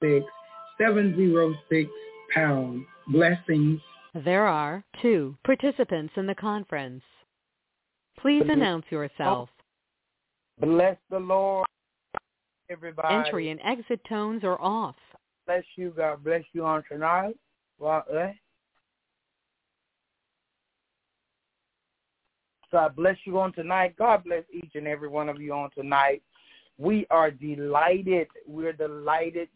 706-706-pound. Blessings. There are 2 participants in the conference. Please announce yourself. Bless the Lord, everybody. Entry and exit tones are off. Bless you. God bless you on tonight. God bless you on tonight. God bless each and every one of you on tonight. We are delighted. We're delighted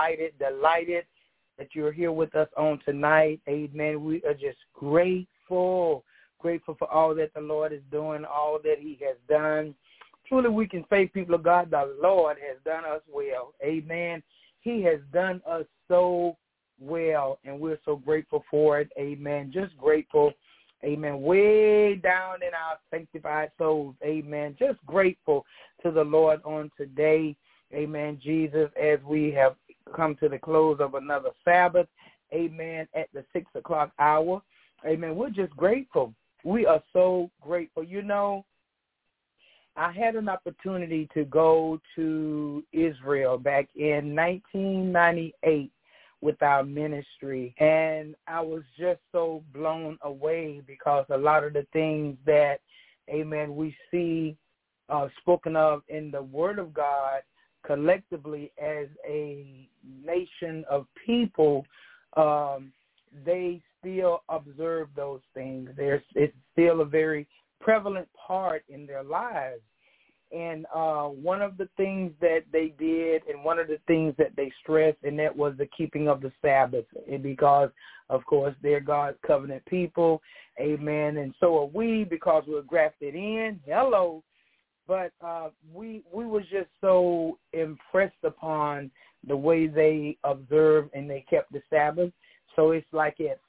that you're here with us on tonight. Amen. We are just grateful for all that the Lord is doing, all that he has done. Truly, we can say, people of God, the Lord has done us well. Amen. He has done us so well, and we're so grateful for it. Amen. Just grateful. Amen. Way down in our sanctified souls. Amen. Just grateful to the Lord on today. Amen. Jesus, as we have come to the close of another Sabbath. Amen. At the 6 o'clock hour. Amen. We're just grateful. We are so grateful. You know, I had an opportunity to go to Israel back in 1998 with our ministry, and I was just so blown away because a lot of the things that, amen, we see spoken of in the Word of God collectively as a nation of people, they still observe those things. It's still a very prevalent part in their lives. And one of the things that they did and one of the things that they stressed, and that was the keeping of the Sabbath, and because, of course, they're God's covenant people. Amen. And so are we, because we're grafted in. Hello. But we was just so impressed upon the way they observed and they kept the Sabbath. So it's like at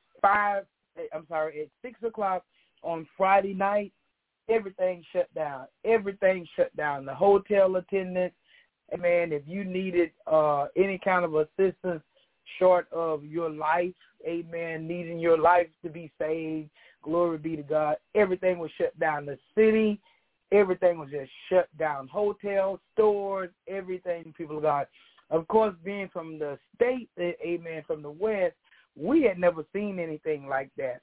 6 o'clock on Friday night, everything shut down. Everything shut down. The hotel attendants, amen, if you needed any kind of assistance short of your life, amen, needing your life to be saved, glory be to God, everything was shut down. The city, everything was just shut down. Hotels, stores, everything, people of God. Of course, being from the state, amen, from the West, we had never seen anything like that.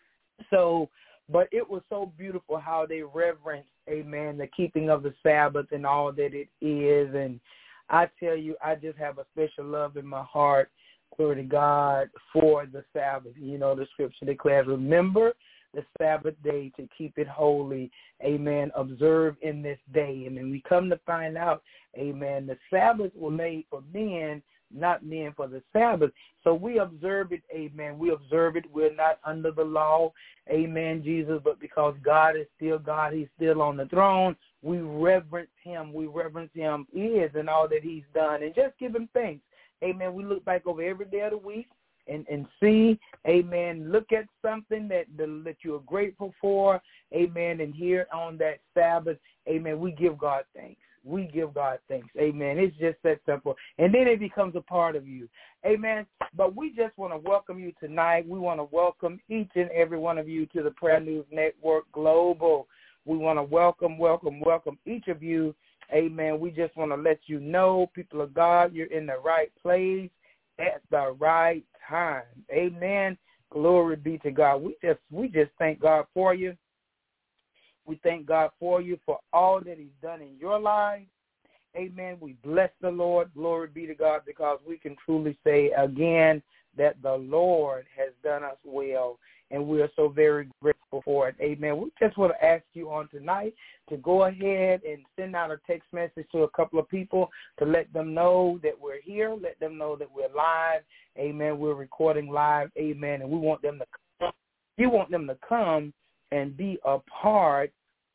So, but it was so beautiful how they reverence, amen, the keeping of the Sabbath and all that it is. And I tell you, I just have a special love in my heart, glory to God, for the Sabbath. You know, the scripture declares, remember the Sabbath day to keep it holy, amen, observe in this day. And then we come to find out, amen, the Sabbath was made for men, not men for the Sabbath. So we observe it, amen. We observe it. We're not under the law, amen, Jesus, but because God is still God, he's still on the throne, we reverence him. We reverence him is and all that he's done, and just give him thanks. Amen. We look back over every day of the week and see, amen, look at something that you are grateful for, amen, and here on that Sabbath, amen, we give God thanks. We give God thanks. Amen. It's just that simple. And then it becomes a part of you. Amen. But we just want to welcome you tonight. We want to welcome each and every one of you to the Prayer News Network Global. We want to welcome each of you. Amen. We just want to let you know, people of God, you're in the right place at the right time. Amen. Glory be to God. We just thank God for you. We thank God for you for all that he's done in your life. Amen. We bless the Lord. Glory be to God, because we can truly say again that the Lord has done us well, and we are so very grateful for it. Amen. We just want to ask you on tonight to go ahead and send out a text message to a couple of people to let them know that we're here, let them know that we're live. Amen. We're recording live. Amen. And we want them to come. You want them to come and be a part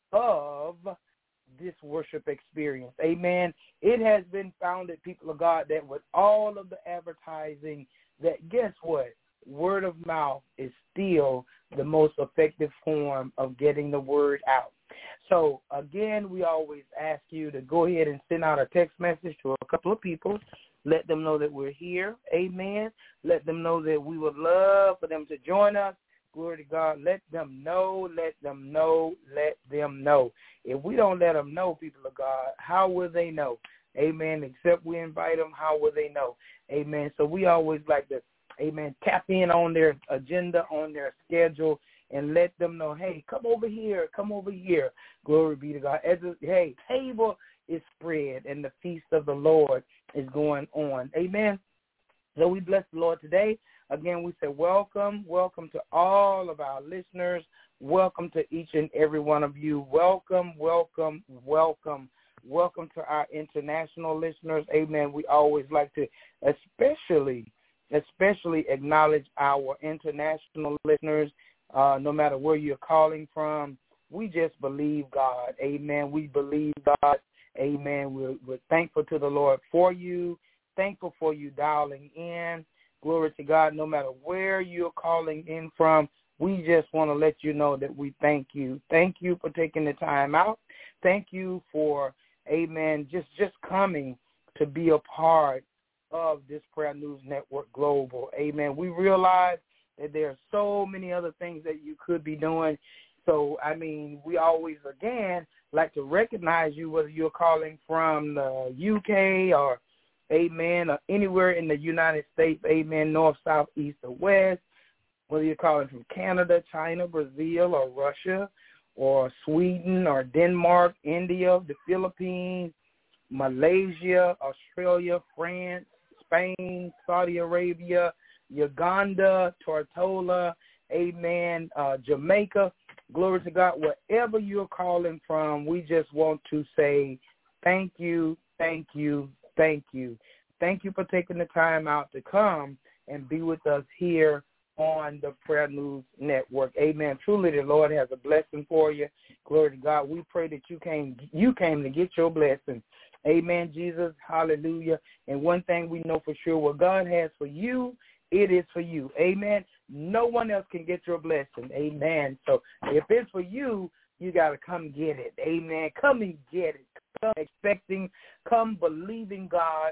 of this worship experience. Amen. It has been founded, people of God, that with all of the advertising, that guess what? Word of mouth is still the most effective form of getting the word out. So, again, we always ask you to go ahead and send out a text message to a couple of people. Let them know that we're here. Amen. Let them know that we would love for them to join us. Glory to God. Let them know, let them know, let them know. If we don't let them know, people of God, how will they know? Amen. Except we invite them, how will they know? Amen. So we always like to, amen, tap in on their agenda, on their schedule, and let them know, hey, come over here, come over here. Glory be to God. Hey, table is spread, and the feast of the Lord is going on. Amen. So we bless the Lord today. Again, we say welcome to all of our listeners. Welcome to each and every one of you. Welcome to our international listeners. Amen. We always like to especially acknowledge our international listeners, no matter where you're calling from. We just believe God. Amen. We believe God. Amen. We're thankful to the Lord for you. Thankful for you dialing in. Glory to God. No matter where you're calling in from, we just want to let you know that we thank you. Thank you for taking the time out. Thank you for, amen, just coming to be a part of this Prayer News Network Global. Amen. We realize that there are so many other things that you could be doing. So, I mean, we always, again, like to recognize you, whether you're calling from the UK or, amen, or anywhere in the United States, amen, north, south, east, or west, whether you're calling from Canada, China, Brazil, or Russia, or Sweden, or Denmark, India, the Philippines, Malaysia, Australia, France, Spain, Saudi Arabia, Uganda, Tortola, amen, Jamaica. Glory to God. Wherever you're calling from, we just want to say thank you, thank you, thank you. Thank you for taking the time out to come and be with us here on the Prayer News Network. Amen. Truly, the Lord has a blessing for you. Glory to God. We pray that you came to get your blessing. Amen, Jesus. Hallelujah. And one thing we know for sure, what God has for you, it is for you. Amen. No one else can get your blessing. Amen. So if it's for you, you got to come get it. Amen. Come and get it. Come expecting, come believing God.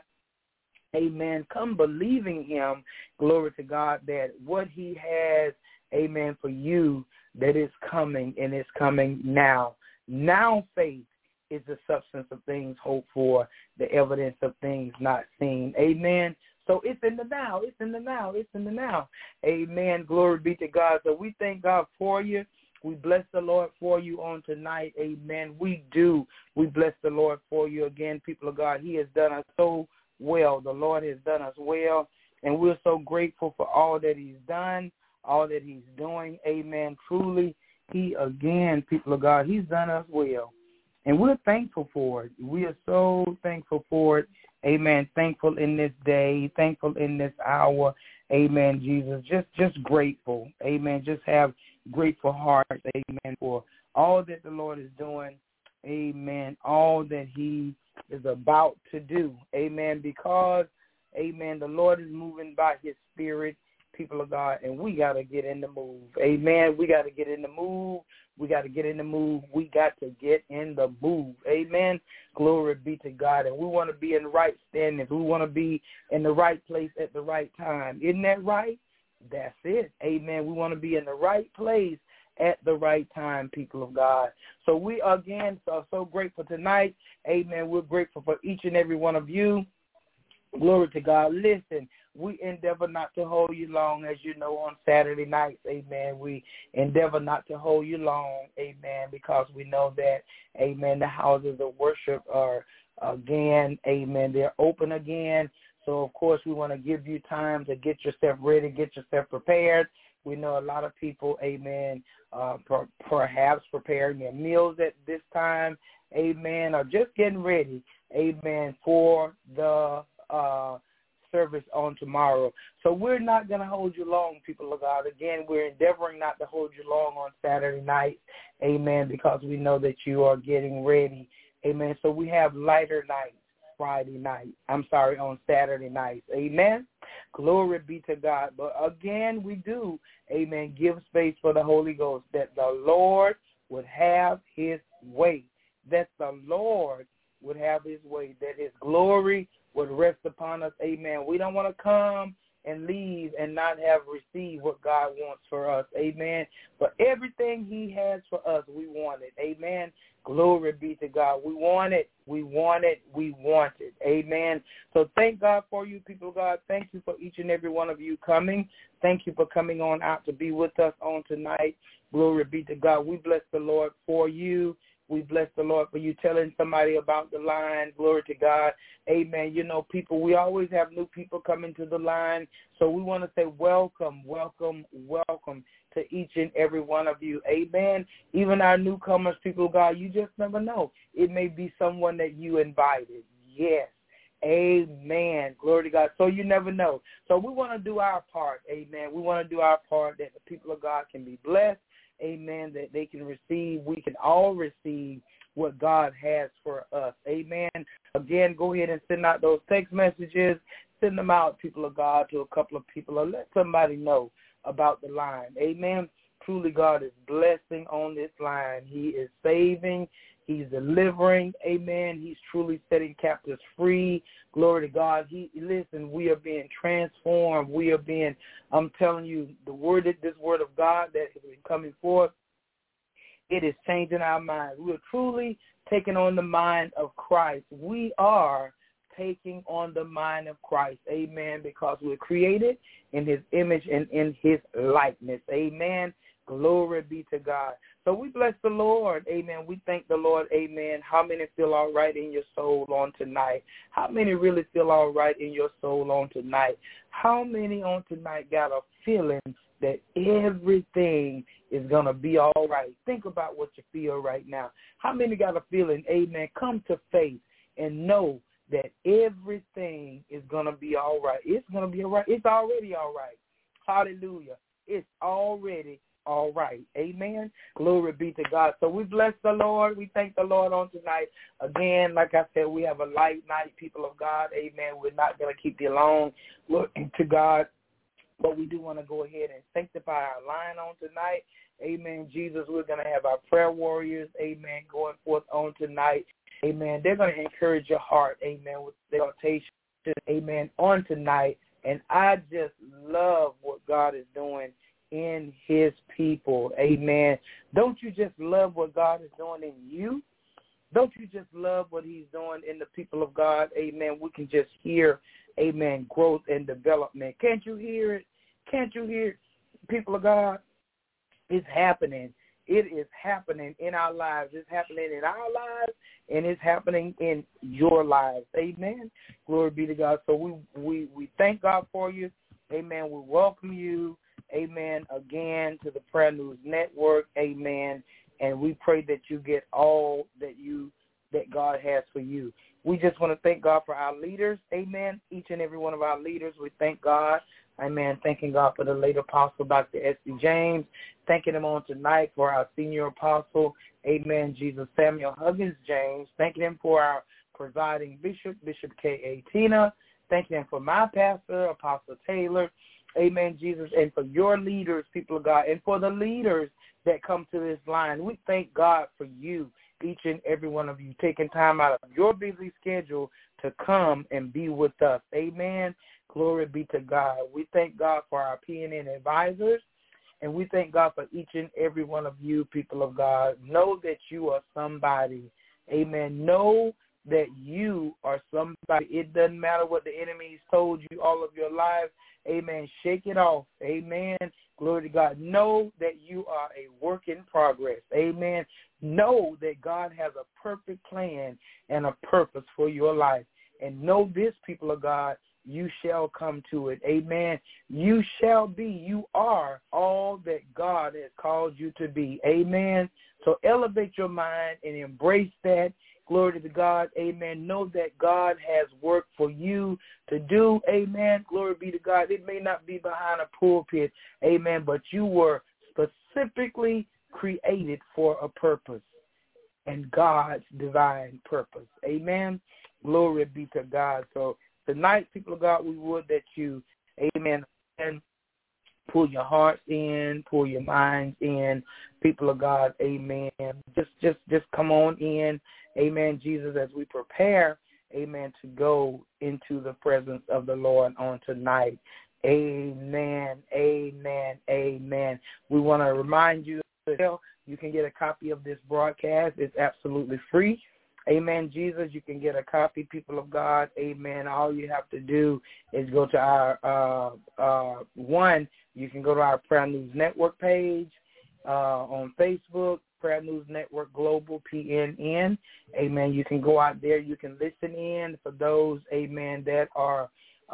Amen. Come believing him. Glory to God that what he has, amen, for you, that is coming, and it's coming now. Now faith is the substance of things hoped for, the evidence of things not seen. Amen. So it's in the now. It's in the now. It's in the now. Amen. Glory be to God. So we thank God for you. We bless the Lord for you on tonight. Amen. We do. We bless the Lord for you again, people of God. He has done us so well. The Lord has done us well, and we're so grateful for all that he's done, all that he's doing. Amen. Truly, he, again, people of God, he's done us well, and we're thankful for it. We are so thankful for it. Amen. Thankful in this day, thankful in this hour. Amen, Jesus. Just grateful. Amen. Just have grateful hearts. Amen. For all that the Lord is doing. Amen. All that he is about to do. Amen. Because, amen, the Lord is moving by his spirit, people of God, and we got to get in the move. Amen. We got to get in the move. We got to get in the move. We got to get in the move. Amen. Glory be to God. And we want to be in the right standings. We want to be in the right place at the right time. Isn't that right? That's it. Amen. We want to be in the right place at the right time, people of God. So we, again, are so grateful tonight. Amen. We're grateful for each and every one of you. Glory to God. Listen, we endeavor not to hold you long, as you know, on Saturday nights. Amen. We endeavor not to hold you long. Amen. Because we know that, amen, the houses of worship are, again, amen, they're open again. So, of course, we want to give you time to get yourself ready, get yourself prepared. We know a lot of people, amen, perhaps preparing their meals at this time, amen, or just getting ready, amen, for the service on tomorrow. So we're not going to hold you long, people of God. Again, we're endeavoring not to hold you long on Saturday night, amen, because we know that you are getting ready, amen. So we have lighter nights on Saturday nights, amen. Glory be to God. But again, we do, amen, give space for the Holy Ghost, that the Lord would have his way, that the Lord would have his way, that his glory would rest upon us, amen. We don't want to come, and leave and not have received what God wants for us. Amen. But everything he has for us, we want it. Amen. Glory be to God. We want it. We want it. We want it. Amen. So thank God for you, people of God. Thank you for each and every one of you coming. Thank you for coming on out to be with us on tonight. Glory be to God. We bless the Lord for you. We bless the Lord for you telling somebody about the line. Glory to God. Amen. You know, people, we always have new people coming to the line. So we want to say welcome, welcome, welcome to each and every one of you. Amen. Even our newcomers, people of God, you just never know. It may be someone that you invited. Yes. Amen. Glory to God. So you never know. So we want to do our part. Amen. We want to do our part that the people of God can be blessed. Amen, that they can receive, we can all receive what God has for us. Amen. Again, go ahead and send out those text messages. Send them out, people of God, to a couple of people, or let somebody know about the line. Amen. Truly, God is blessing on this line. He is saving. He's delivering. Amen. He's truly setting captives free. Glory to God. Listen, we are being transformed. We are being, I'm telling you, this word of God that has been coming forth, it is changing our minds. We are truly taking on the mind of Christ. We are taking on the mind of Christ. Amen. Because we're created in his image and in his likeness. Amen. Glory be to God. So we bless the Lord. Amen. We thank the Lord. Amen. How many feel all right in your soul on tonight? How many really feel all right in your soul on tonight? How many on tonight got a feeling that everything is going to be all right? Think about what you feel right now. How many got a feeling, amen, come to faith and know that everything is going to be all right? It's going to be all right. It's already all right. Hallelujah. It's already all right. Amen. Glory be to God. So we bless the Lord. We thank the Lord on tonight. Again, like I said, we have a light night, people of God. Amen. We're not going to keep you long. Looking to God. But we do want to go ahead and sanctify our line on tonight. Amen. Jesus, we're going to have our prayer warriors, amen, going forth on tonight. Amen. They're going to encourage your heart, amen, with the exhortation, amen, on tonight. And I just love what God is doing in his people. Amen. Don't you just love what God is doing in you? Don't you just love what he's doing in the people of God? Amen. We can just hear, amen, growth and development. Can't you hear it? Can't you hear it, people of God? It's happening. It is happening in our lives. It's happening in our lives, and it's happening in your lives. Amen. Glory be to God. So we thank God for you. Amen. We welcome you. Amen. Again, to the Prayer News Network. Amen. And we pray that you get all that God has for you. We just want to thank God for our leaders. Amen. Each and every one of our leaders, we thank God. Amen. Thanking God for the late apostle, Dr. S.C. James. Thanking him on tonight for our senior apostle. Amen. Jesus Samuel Huggins James. Thanking him for our presiding bishop, Bishop K.A. Tina. Thanking him for my pastor, Apostle Taylor. Amen, Jesus. And for your leaders, people of God, and for the leaders that come to this line, we thank God for you, each and every one of you, taking time out of your busy schedule to come and be with us. Amen. Glory be to God. We thank God for our PNN advisors, and we thank God for each and every one of you, people of God. Know that you are somebody. Amen. Know that you are somebody. It doesn't matter what the enemy's told you all of your life. Amen. Shake it off. Amen. Glory to God. Know that you are a work in progress. Amen. Know that God has a perfect plan and a purpose for your life. And know this, people of God, you shall come to it. Amen. You shall be, you are all that God has called you to be. Amen. So elevate your mind and embrace that. Glory to God. Amen. Know that God has work for you to do. Amen. Glory be to God. It may not be behind a pulpit. Amen. But you were specifically created for a purpose and God's divine purpose. Amen. Glory be to God. So tonight, people of God, we would that you, amen, and pull your hearts in, pull your minds in, people of God, amen. Just come on in, amen, Jesus, as we prepare, amen, to go into the presence of the Lord on tonight. Amen, amen, amen. We want to remind you that you can get a copy of this broadcast. It's absolutely free. Amen, Jesus. You can get a copy, people of God. Amen. All you have to do is go to our, you can go to our Prayer News Network page on Facebook, Prayer News Network Global, PNN. Amen. You can go out there. You can listen in. For those, amen, that are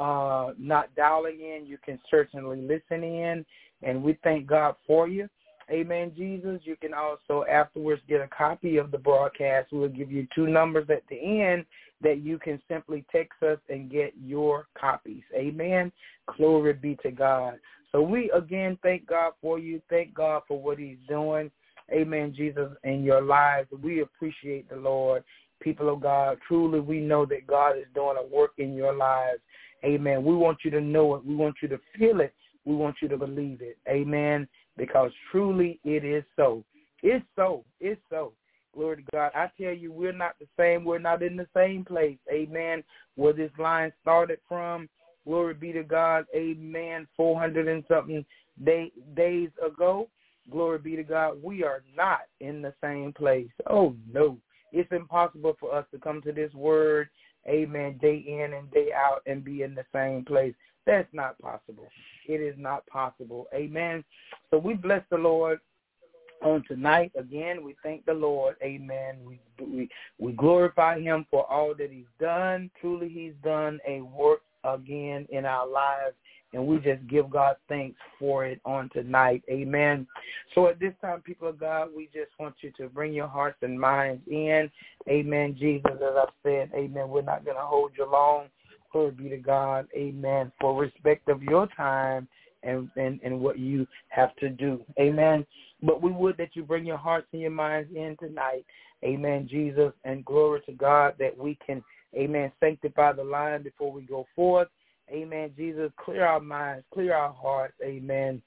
not dialing in, you can certainly listen in, and we thank God for you. Amen, Jesus. You can also afterwards get a copy of the broadcast. We'll give you 2 numbers at the end that you can simply text us and get your copies. Amen. Glory be to God. So we, again, thank God for you. Thank God for what he's doing. Amen, Jesus, in your lives. We appreciate the Lord. People of God, truly we know that God is doing a work in your lives. Amen. We want you to know it. We want you to feel it. We want you to believe it. Amen. Because truly it is so. It's so. It's so. Glory to God. I tell you, we're not the same. We're not in the same place. Amen. Where this line started from. Glory be to God. Amen. 400 and something days ago. Glory be to God. We are not in the same place. Oh, no. It's impossible for us to come to this word, amen, day in and day out and be in the same place. That's not possible. It is not possible. Amen. So we bless the Lord on tonight. Again, we thank the Lord. Amen. We glorify him for all that he's done. Truly, he's done a work again in our lives, and we just give God thanks for it on tonight. Amen. So at this time, people of God, we just want you to bring your hearts and minds in. Amen, Jesus, as I said, amen, we're not going to hold you long. Glory be to God. Amen. For respect of your time and what you have to do. Amen. But we would that you bring your hearts and your minds in tonight. Amen, Jesus, and glory to God that we can, amen, sanctify the line before we go forth. Amen, Jesus, clear our minds, clear our hearts, amen,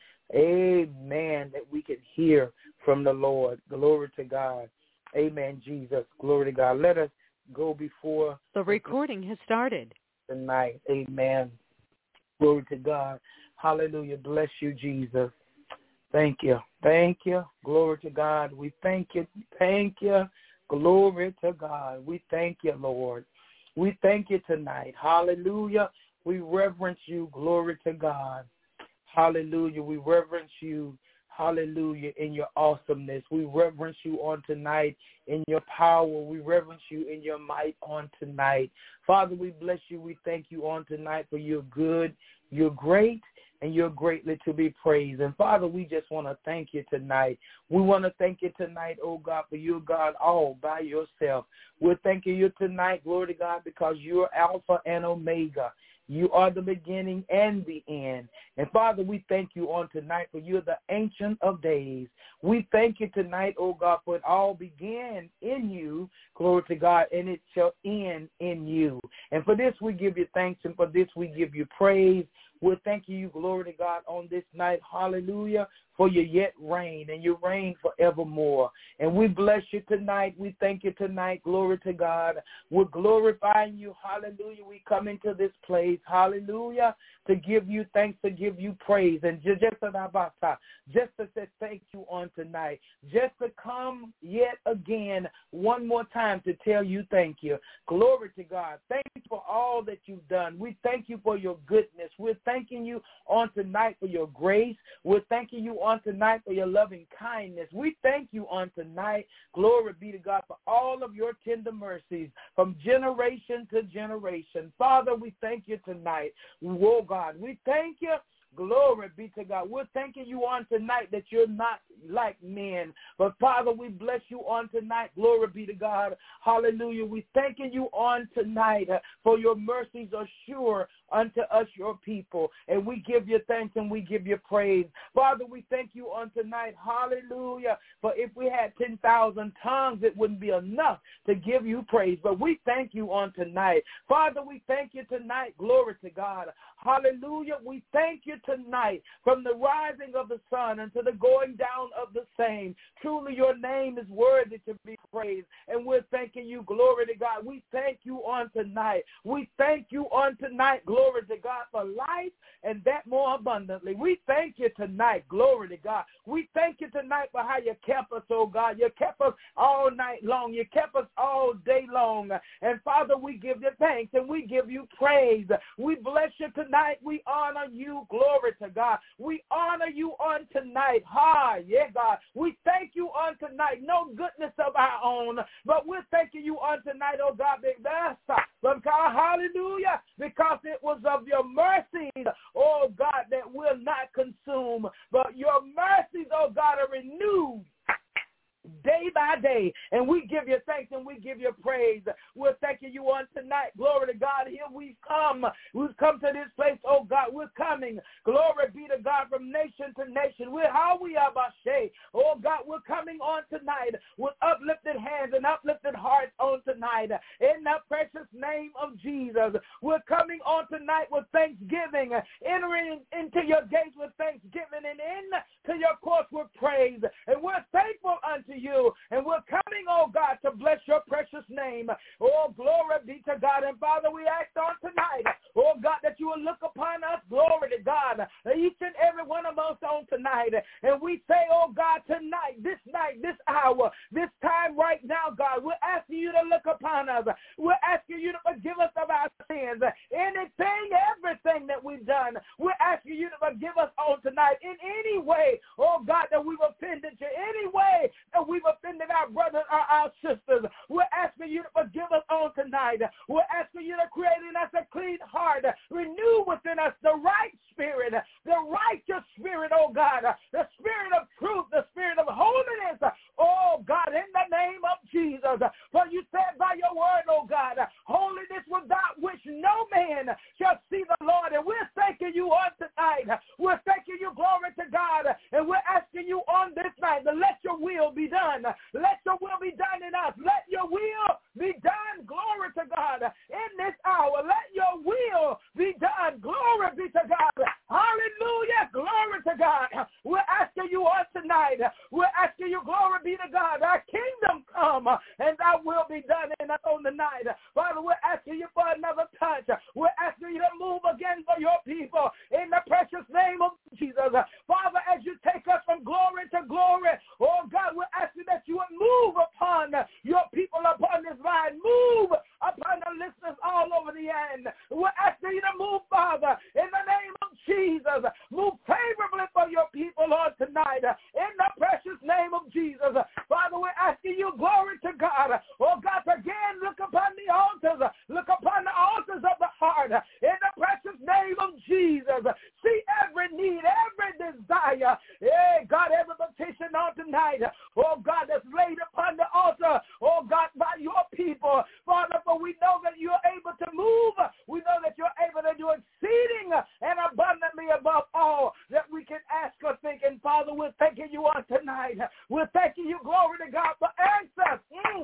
amen, that we can hear from the Lord. Glory to God. Amen, Jesus, glory to God. Let us go before the recording has started tonight. Amen. Glory to God. Hallelujah. Bless you, Jesus. Thank you. Thank you. Glory to God. We thank you. Thank you. Glory to God. We thank you, Lord. We thank you tonight. Hallelujah. We reverence you. Glory to God. Hallelujah. We reverence you. Hallelujah. In your awesomeness. We reverence you on tonight in your power. We reverence you in your might on tonight. Father, we bless you. We thank you on tonight for you're good, you're great, and you're greatly to be praised. And Father, we just want to thank you tonight. We want to thank you tonight, oh God, for you're God all by yourself. We're thanking you tonight, glory to God, because you're Alpha and Omega. You are the beginning and the end. And Father, we thank you on tonight for you're the Ancient of Days. We thank you tonight, oh God, for it all began in you, glory to God, and it shall end in you. And for this we give you thanks, and for this we give you praise. We're thanking you, glory to God, on this night, hallelujah, for you yet reign, and you reign forevermore. And we bless you tonight. We thank you tonight, glory to God. We're glorifying you, hallelujah. We come into this place, hallelujah, to give you thanks, to give you praise. And just to say thank you on tonight, just to come yet again one more time to tell you thank you. Glory to God. Thank you for all that you've done. We thank you for your goodness. We're thanking you on tonight for your grace. We're thanking you on tonight for your loving kindness. We thank you on tonight, glory be to God, for all of your tender mercies from generation to generation. Father, we thank you tonight. Oh God, we thank you. Glory be to God. We're thanking you on tonight that you're not like men. But, Father, we bless you on tonight. Glory be to God. Hallelujah. We're thanking you on tonight for your mercies are sure unto us, your people. And we give you thanks and we give you praise. Father, we thank you on tonight. Hallelujah. For if we had 10,000 tongues, it wouldn't be enough to give you praise. But we thank you on tonight. Father, we thank you tonight. Glory to God. Hallelujah. We thank you tonight from the rising of the sun unto the going down of the same. Truly your name is worthy to be praised. And we're thanking you. Glory to God. We thank you on tonight. We thank you on tonight. Glory glory to God, for life and that more abundantly. We thank you tonight, glory to God. We thank you tonight for how you kept us, oh God. You kept us all night long. You kept us all day long. And Father, we give you thanks and we give you praise. We bless you tonight. We honor you, glory to God. We honor you on tonight. Yeah, God. We thank you on tonight. No goodness of our own, but we're thanking you on tonight, oh God, hallelujah, because it was of your mercies, oh God, that will not consume, but your mercies, oh God, are renewed day by day, and we give you thanks and we give you praise. We're thanking you on tonight. Glory to God. Here we've come. We've come to this place, oh God. We're coming. Glory be to God from nation to nation. Oh God, we're coming on tonight with uplifted hands and uplifted hearts on tonight. In the precious name of Jesus, we're coming on tonight with thanksgiving, entering into your gates with thanksgiving and into your courts with praise. And we're thankful unto you, and we're coming, oh God, to bless your precious name. Oh, glory be to God. And Father, we ask on tonight, oh God, that you will look upon us, glory to God, each and every one of us on tonight. And we say, oh God, tonight, this night, this hour, this time right now, God, we're asking you to look upon us. We're asking you to forgive us of our sins. Anything, everything that we've done, we're asking you to forgive us on tonight in any way, oh God, that we've offended you, any way that we've offended our brothers or our sisters. We're asking you to forgive us on tonight. We're asking you to create in us a clean heart, renew within us the right spirit, the righteous spirit, oh God, the spirit of truth, the spirit of holiness, oh God, in the name of Jesus. For you said by your word, oh God, holiness without which no man shall see the Lord. And we're thanking you on tonight. We're thanking you, glory to God, and we're asking you on this night to let your will be done. Let your will be done in us. Let your will be done, glory to God, in this hour. Let your will be done, glory be to God. Hallelujah, glory to God. We're asking you on tonight. We're asking you, glory be to God, our kingdom come and thy will be done in us on the night. Father, we're asking you for another touch. We're asking you to move again for your people in the precious name of Jesus. Father, as you take us from glory to glory, oh God, we're asking that you would move upon your people upon this line. Move upon the listeners all over the end. We're asking you to move, Father, in the name of Jesus. Move favorably for your people on tonight in the precious name of Jesus. Father, we're asking you, glory to God. Oh God, again, look upon the altars. Look upon the altars of the heart in the precious name of Jesus. See every need, every desire. Hey, God, every petition on tonight. Oh God, that's laid upon the altar. Oh God, by your people. Father, for we know that you're able to move. We know that you're able to do exceeding and abundantly above all that we can ask or think. And Father, we're thanking you on tonight. We're thanking you, glory to God, for answers.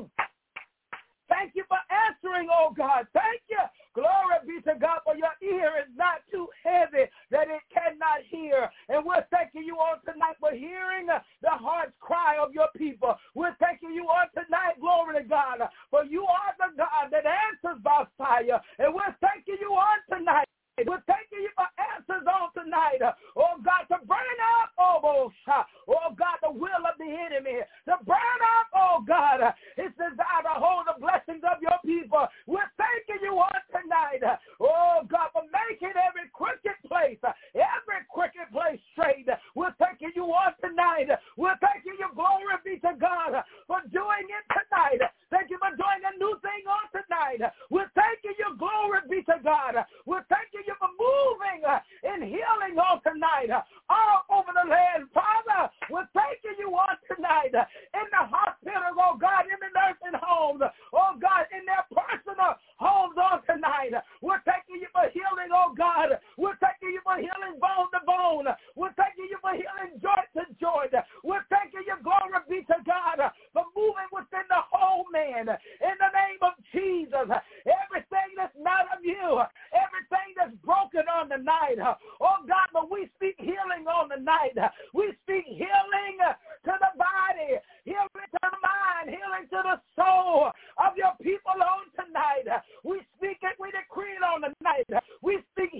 Thank you for answering, oh God. Thank you. Glory be to God, for your ear is not too heavy that it cannot hear. And we're thanking you on tonight for hearing the heart's cry of your people. We're thanking you on tonight, glory to God, for you are the God that answers by fire. And we're thanking you on tonight. We're thanking you for answers on tonight. Oh, God, to burn up, oh God, the will of the enemy. To burn up, oh, God, his desire to hold the blessings of your people. We're thanking you on tonight. Oh, God, for making every crooked place straight. We're thanking you on tonight. We're thanking you, glory be to God, for doing it tonight. Thank you for doing a new thing on tonight. We're thanking you, glory be to God. We're thanking you for moving and healing on tonight all over the land. Father, we're thanking you on tonight in the hospitals, oh God, in the nursing homes, oh God, in their personal homes on tonight. We're thanking you for healing, oh God. We're thanking you for healing bone to bone. We're thanking you for healing joint to joint. We're thanking you, glory be to God, for moving within the whole man in the name of Jesus. Everything that's not of you, everything that's broken on the night, oh God, but we speak healing on the night. We speak healing to the body, healing to the mind, healing to the soul of your people on tonight. We speak it, we decree it on the night. We speak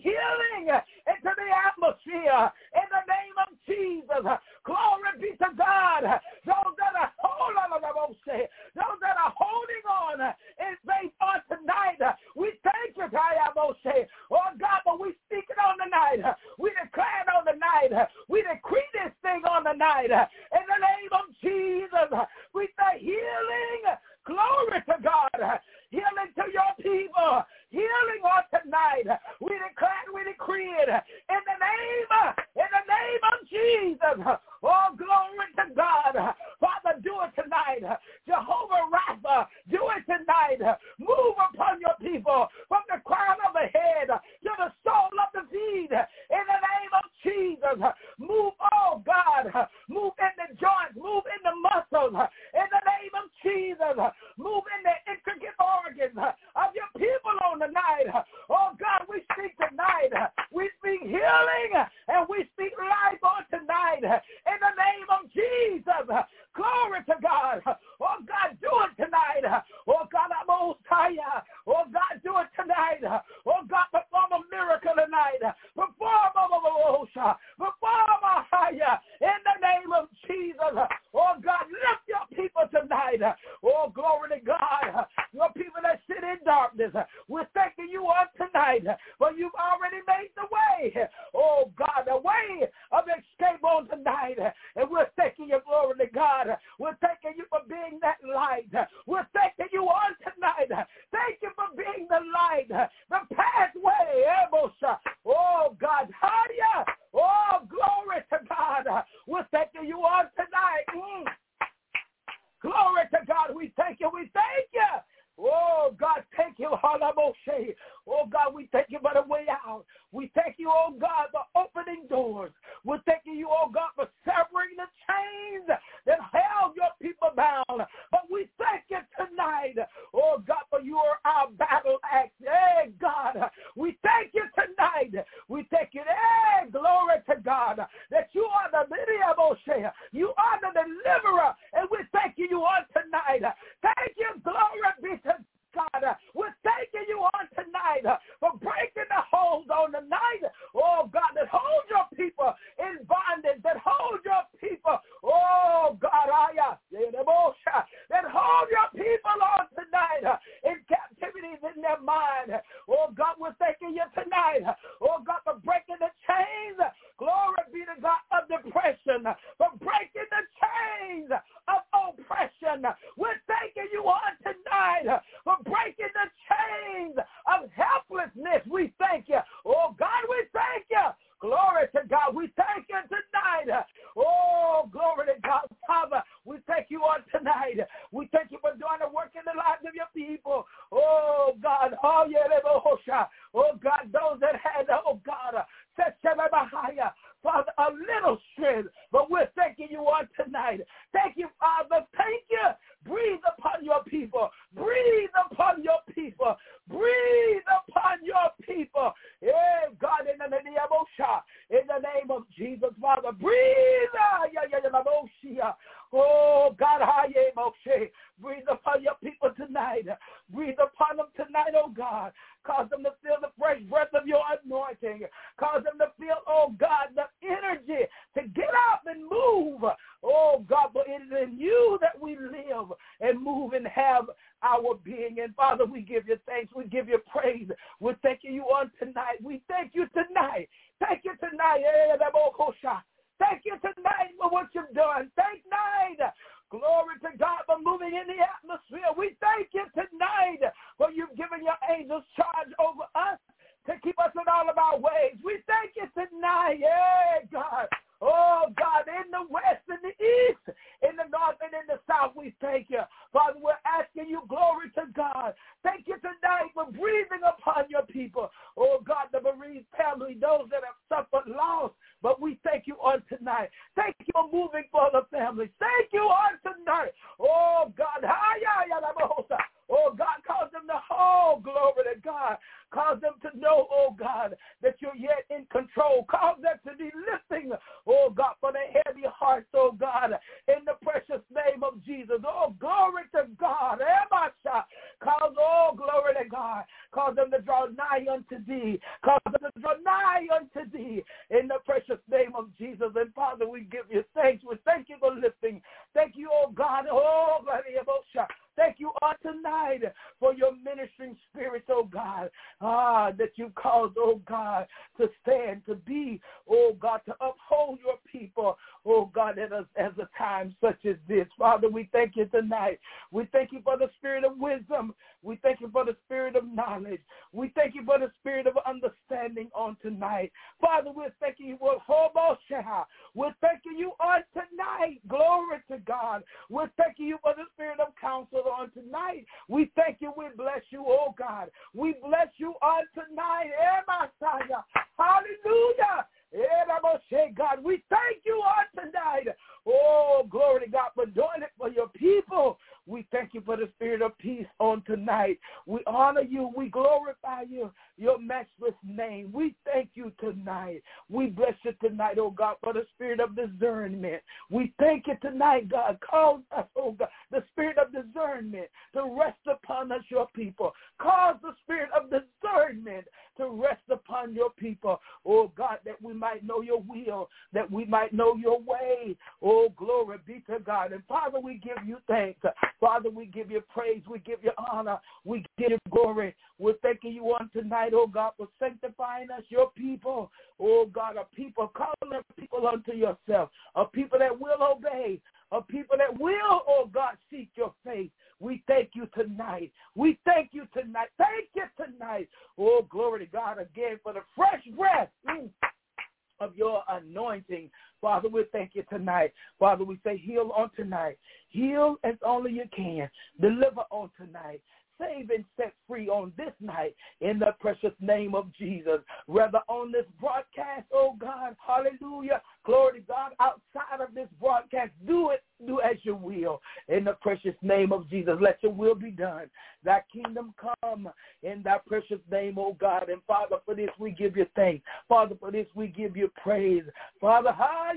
in the name of Jesus. Glory be to God. Those that are holding on in faith on tonight, we thank you, oh God, but we speak it on the night. We declare it on the night. We decree this thing on the night. In the name of Jesus, we say healing. Glory to God. Healing to your people. Healing on tonight. We declare and we decree it in the name of Jesus. Oh, glory to God. Father, do it tonight. Jehovah Rapha, do it tonight. Move upon your people from the crown of the head to the sole of the feet. In the name of Jesus. Move, oh God. Move in the joints. Move in the muscles. In the name of Jesus. Move in the intricate organs of your people on the night. Oh God, we speak tonight. We speak healing and we speak life on tonight. In the name of Jesus. Glory to God. Oh God, do it tonight. Oh God, I'm most high. Oh God, do it tonight. Oh God, perform a miracle tonight. Perform a higher in the name of Jesus. Oh God, lift your people tonight. Oh, glory to God. Your people that sit in darkness, we're thanking you on tonight, for you've already made the way. Oh God, the way of escape on tonight. And we're thanking you, glory to God. We're thanking you for being that light. We're thanking you on tonight. Thank you for being the light, the pathway. Oh God, higher. Oh, glory to God. We're thanking you on tonight. Glory to God. We thank you. We thank you. Oh, God, thank you. Oh, God, we thank you for the way out. We thank you, oh, God, for opening doors. We're thanking you, oh, God, for severing the chains that held your people bound. But we thank you tonight, oh, God, for you are our battle axe. Hey, God, we thank you tonight. We thank you, hey, glory to God, that you are the Moshe. You are the deliverer, and we thank you on tonight. Thank you, glory be to God. We're thanking you on tonight for breaking the holds on the night, oh God, that hold your people in bondage, that hold your people, oh God, that hold your people on tonight in captivities in their mind. Oh God, we're thanking you tonight, oh God, for breaking the chains, glory be to God, of depression, for breaking the chains of oppression. We're thanking you on tonight for breaking the chains of helplessness. We thank you. Oh, God, we thank you. Glory to God. We thank you tonight. Oh, glory to God. Father, we thank you on tonight. We thank you for doing the work in the lives of your people. Oh, God. Oh, yeah. Oh, God, those that had, oh, God, Father, a little strength, but we're thanking you on tonight. Thank you, Father. Thank you. Breathe upon your people. Breathe upon your people. Breathe upon your people. Yeah, God, in the name of Jesus, Father, breathe. Oh, God, breathe upon your people tonight. Breathe upon them tonight, oh God. Cause them to feel the fresh breath of your anointing. Cause them to feel, oh God, the energy to get up and move. Oh God, but it is in you that we live and move and have our being. And Father, we give you thanks. We give you praise. We're thanking you on tonight. We thank you tonight. Thank you tonight. Thank you tonight for what you've done. Thank you. Glory to God for moving in the atmosphere. We thank you tonight for you've given your angels charge over us to keep us in all of our ways. We thank you tonight. Yeah, God. Oh, God, in the west, in the east, in the north, and in the south, we thank you. Father, we're asking you, glory to God. Thank you tonight for breathing upon your people. Oh, God, the bereaved family, those that have suffered loss, but we thank you on tonight. Thank you for moving for the families. Thank you on tonight. Oh, God. Oh, God, cause them to, oh, glory to God. Cause them to know, oh, God, that you're yet in control. Cause them to be listening, oh, God, for the heavy hearts, oh, God, in the precious name of Jesus. Oh, glory to God. Cause, oh, glory to God. Cause them to draw nigh unto thee. Cause them to draw nigh unto thee. in the precious name of Jesus. And Father, we give you thanks. We thank you for lifting. Thank you, oh God. Oh, thank you on tonight for your ministering spirits, oh God, that you caused, oh God, to stand, to be, oh God, to uphold your people, oh God, as a time such as this. Father, we thank you tonight. We thank you for the spirit of wisdom. We thank you for the spirit of knowledge. We thank you for the spirit of understanding on tonight. Father, we're thanking you for Hobosha. We're thanking you on tonight. Glory to God. We're thanking you for the spirit of counsel on tonight. We thank you. We bless you, oh God. We bless you on tonight. Messiah. Hallelujah. God, we thank you on tonight. Oh, glory to God for doing it for your people. We thank you for the spirit of peace on tonight. We honor you. We glorify you, your matchless name. We thank you tonight. We bless you tonight, oh God, for the spirit of discernment. We thank you tonight, God. Cause us, oh God, the spirit of discernment to rest upon us, your people. Cause the spirit of discernment to rest upon your people, oh God, that we might know your will, that we might know your way. Oh, glory be to God. And Father, we give you thanks. Father, we give you praise. We give you honor. We give you glory. We're thanking you on tonight, oh God, for sanctifying us, your people. Oh God, a people, calling a people unto yourself, a people that will obey, a people that will, oh God, seek your face. We thank you tonight. We thank you tonight. Thank you tonight. Oh, glory to God again for the fresh breath of your anointing. Father, we thank you tonight. Father, we say heal on tonight. Heal as only you can. Deliver on tonight. Save and set free on this night in the precious name of Jesus. Rather on this broadcast, oh God, hallelujah, glory to God, outside of this broadcast, do as you will in the precious name of Jesus. Let your will be done. Thy kingdom come in thy precious name, oh God. And Father, for this we give you thanks. Father, for this we give you praise. Father,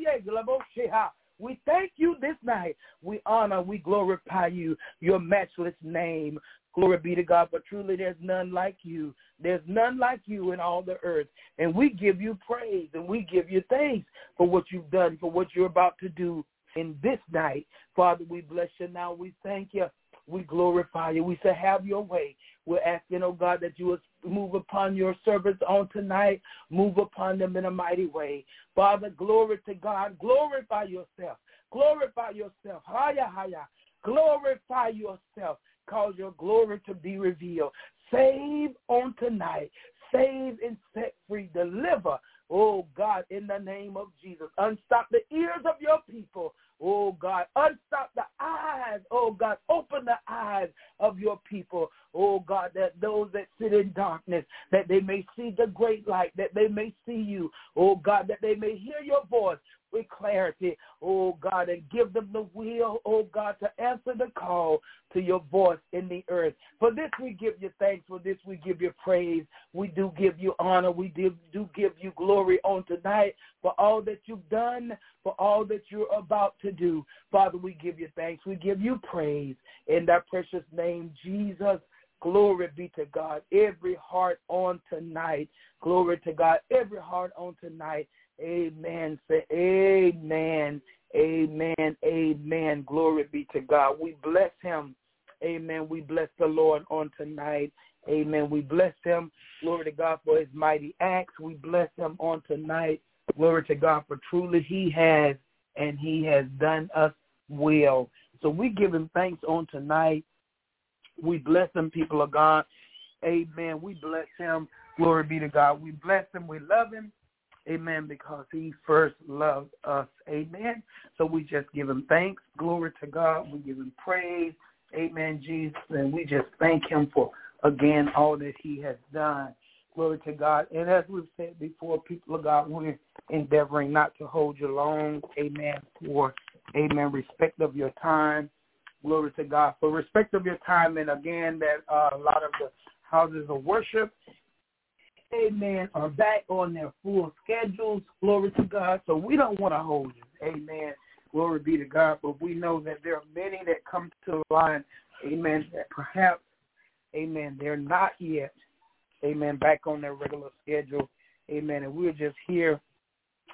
we thank you this night. We honor, we glorify you, your matchless name. Glory be to God, but truly there's none like you. There's none like you in all the earth. And we give you praise and we give you thanks for what you've done, for what you're about to do in this night. Father, we bless you now. We thank you. We glorify you. We say, have your way. We're asking, oh God, that you would move upon your servants on tonight. Move upon them in a mighty way. Father, glory to God. Glorify yourself. Glorify yourself. Haya, haya. Glorify yourself. Cause your glory to be revealed. Save on tonight. Save and set free. Deliver, oh God, in the name of Jesus. Unstop the ears of your people. Oh, God, unstop the eyes. Oh, God, open the eyes of your people. Oh, God, that those that sit in darkness, that they may see the great light, that they may see you. Oh, God, that they may hear your voice with clarity, oh, God, and give them the will, oh, God, to answer the call to your voice in the earth. For this we give you thanks. For this we give you praise. We do give you honor. We do give you glory on tonight for all that you've done, for all that you're about to do. Father, we give you thanks. We give you praise in that precious name, Jesus. Glory be to God. Every heart on tonight. Glory to God. Every heart on tonight. Amen. Say amen. Amen. Amen. Glory be to God. We bless him. Amen. We bless the Lord on tonight. Amen. We bless him. Glory to God for his mighty acts. We bless him on tonight. Glory to God for truly he has and he has done us well. So we give him thanks on tonight. We bless him, people of God. Amen. We bless him. Glory be to God. We bless him. We love him. Amen, because he first loved us. Amen. So we just give him thanks. Glory to God. We give him praise. Amen, Jesus. And we just thank him for, again, all that he has done. Glory to God. And as we've said before, people of God, we're endeavoring not to hold you long. Amen. For, amen, respect of your time. Glory to God. For respect of your time. And again, that a lot of the houses of worship, amen, are back on their full schedules. Glory to God. So we don't want to hold you. Amen. Glory be to God. But we know that there are many that come to the line, amen, that perhaps, amen, they're not yet, amen, back on their regular schedule. Amen. And we're just here,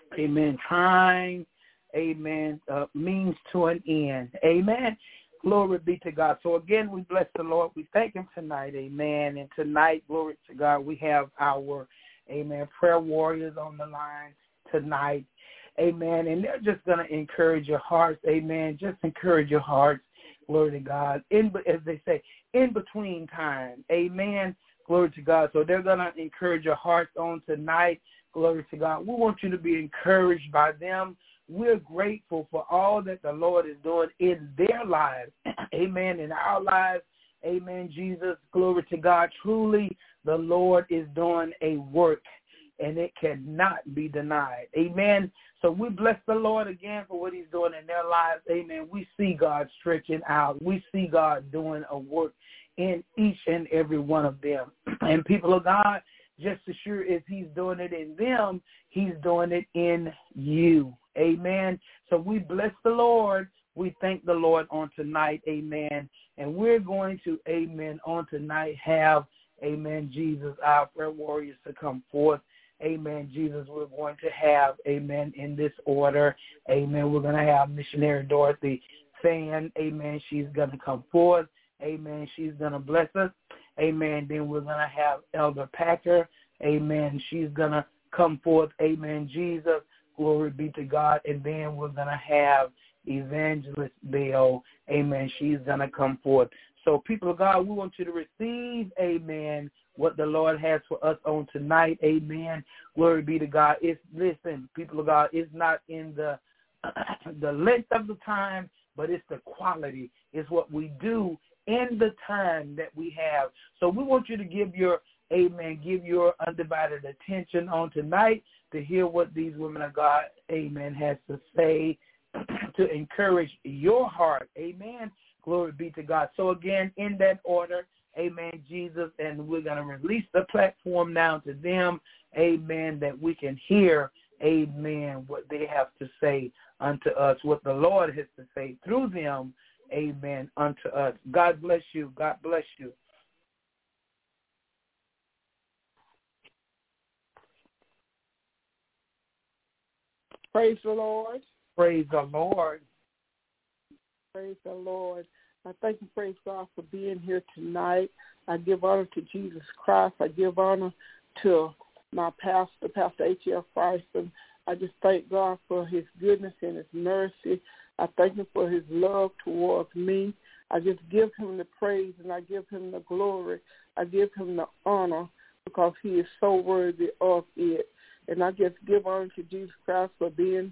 Amen. Trying, amen, means to an end. Amen. Glory be to God. So again, we bless the Lord. We thank him tonight. Amen. And tonight, glory to God, we have our, amen, prayer warriors on the line tonight. Amen. And they're just going to encourage your hearts. Amen. Just encourage your hearts. Glory to God. As they say, in between time. Amen. Glory to God. So they're going to encourage your hearts on tonight. Glory to God. We want you to be encouraged by them. We're grateful for all that the Lord is doing in their lives. Amen. In our lives. Amen. Jesus. Glory to God. Truly, the Lord is doing a work, and it cannot be denied. Amen. So we bless the Lord again for what he's doing in their lives. Amen. We see God stretching out. We see God doing a work in each and every one of them. And people of God, just as sure as he's doing it in them, he's doing it in you. Amen. So we bless the Lord. We thank the Lord on tonight. Amen. And we're going to, amen, on tonight have, amen, Jesus, our prayer warriors to come forth. Amen, Jesus, we're going to have, amen, in this order. Amen, we're going to have Missionary Dorothy Fan. Amen, she's going to come forth. Amen, she's going to bless us. Amen, then we're going to have Elder Packer. Amen, she's going to come forth. Amen, Jesus, glory be to God. And then we're going to have Evangelist Bell. Amen, she's going to come forth. So people of God, we want you to receive, amen, what the Lord has for us on tonight. Amen. Glory be to God. Listen, people of God, it's not in the length of the time, but it's the quality. It's what we do in the time that we have. So we want you to give your undivided attention on tonight to hear what these women of God, amen, has to say to encourage your heart. Amen. Glory be to God. So again, in that order, amen, Jesus, and we're going to release the platform now to them, amen, that we can hear, amen, what they have to say unto us, what the Lord has to say through them, amen, unto us. God bless you. God bless you. Praise the Lord. Praise the Lord. Praise the Lord. I thank and praise God for being here tonight. I give honor to Jesus Christ. I give honor to my pastor, Pastor H.L. Fryston. I just thank God for his goodness and his mercy. I thank him for his love towards me. I just give him the praise and I give him the glory. I give him the honor because he is so worthy of it. And I just give honor to Jesus Christ for being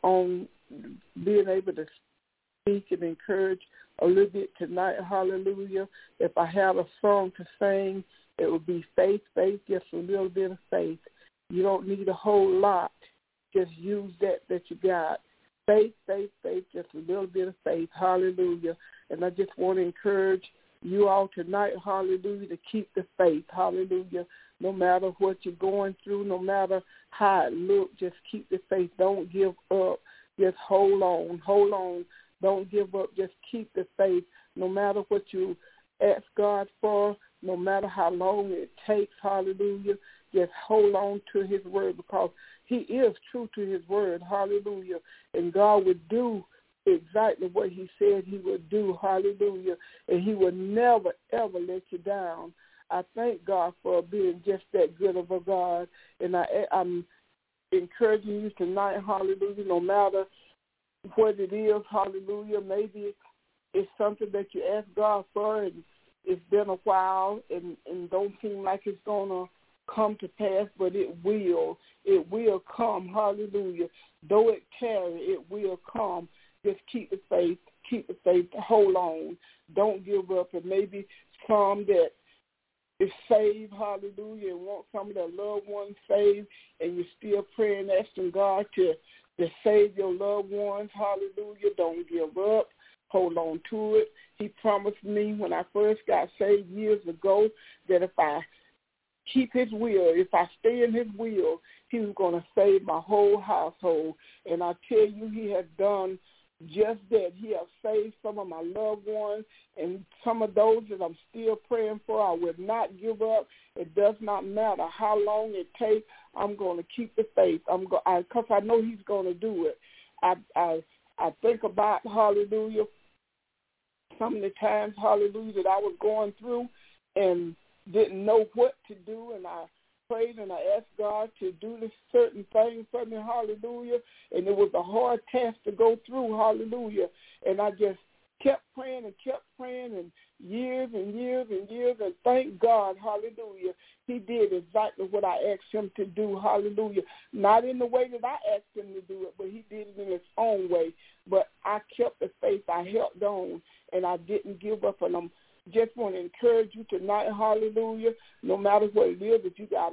able to speak and encourage a little bit tonight. Hallelujah. If I had a song to sing, it would be faith, just a little bit of faith. You don't need a whole lot. Just use that you got. Faith, just a little bit of faith. Hallelujah. And I just want to encourage you all tonight, hallelujah, to keep the faith. Hallelujah. No matter what you're going through, no matter how it looks, just keep the faith. Don't give up. Just hold on. Don't give up. Just keep the faith. No matter what you ask God for, no matter how long it takes, hallelujah, just hold on to his word because he is true to his word, hallelujah. And God would do exactly what he said he would do, hallelujah. And he will never, ever let you down. I thank God for being just that good of a God. And I'm encouraging you tonight, hallelujah, no matter what it is, hallelujah. Maybe it's something that you ask God for and it's been a while and don't seem like it's going to come to pass, but it will. It will come, hallelujah. Though it tarry, it will come. Just keep the faith, hold on. Don't give up. And maybe some that is saved, hallelujah, and want some of their loved ones saved, and you're still praying, asking God to save your loved ones, hallelujah. Don't give up. Hold on to it. He promised me when I first got saved years ago that if I keep his will, if I stay in his will, he was going to save my whole household. And I tell you, he has done just that. He has saved some of my loved ones, and some of those that I'm still praying for. I will not give up. It does not matter how long it takes. I'm going to keep the faith. Because I know he's going to do it. I think about, hallelujah, some of the times, hallelujah, that I was going through and didn't know what to do, and I prayed and I asked God to do this certain thing for me, hallelujah, and it was a hard task to go through, hallelujah, and I just kept praying and years and years and years, and thank God, hallelujah, he did exactly what I asked him to do, hallelujah, not in the way that I asked him to do it, but he did it in his own way, but I kept the faith, I held on, and I didn't give up, and I'm just want to encourage you tonight, hallelujah, no matter what it is, if you got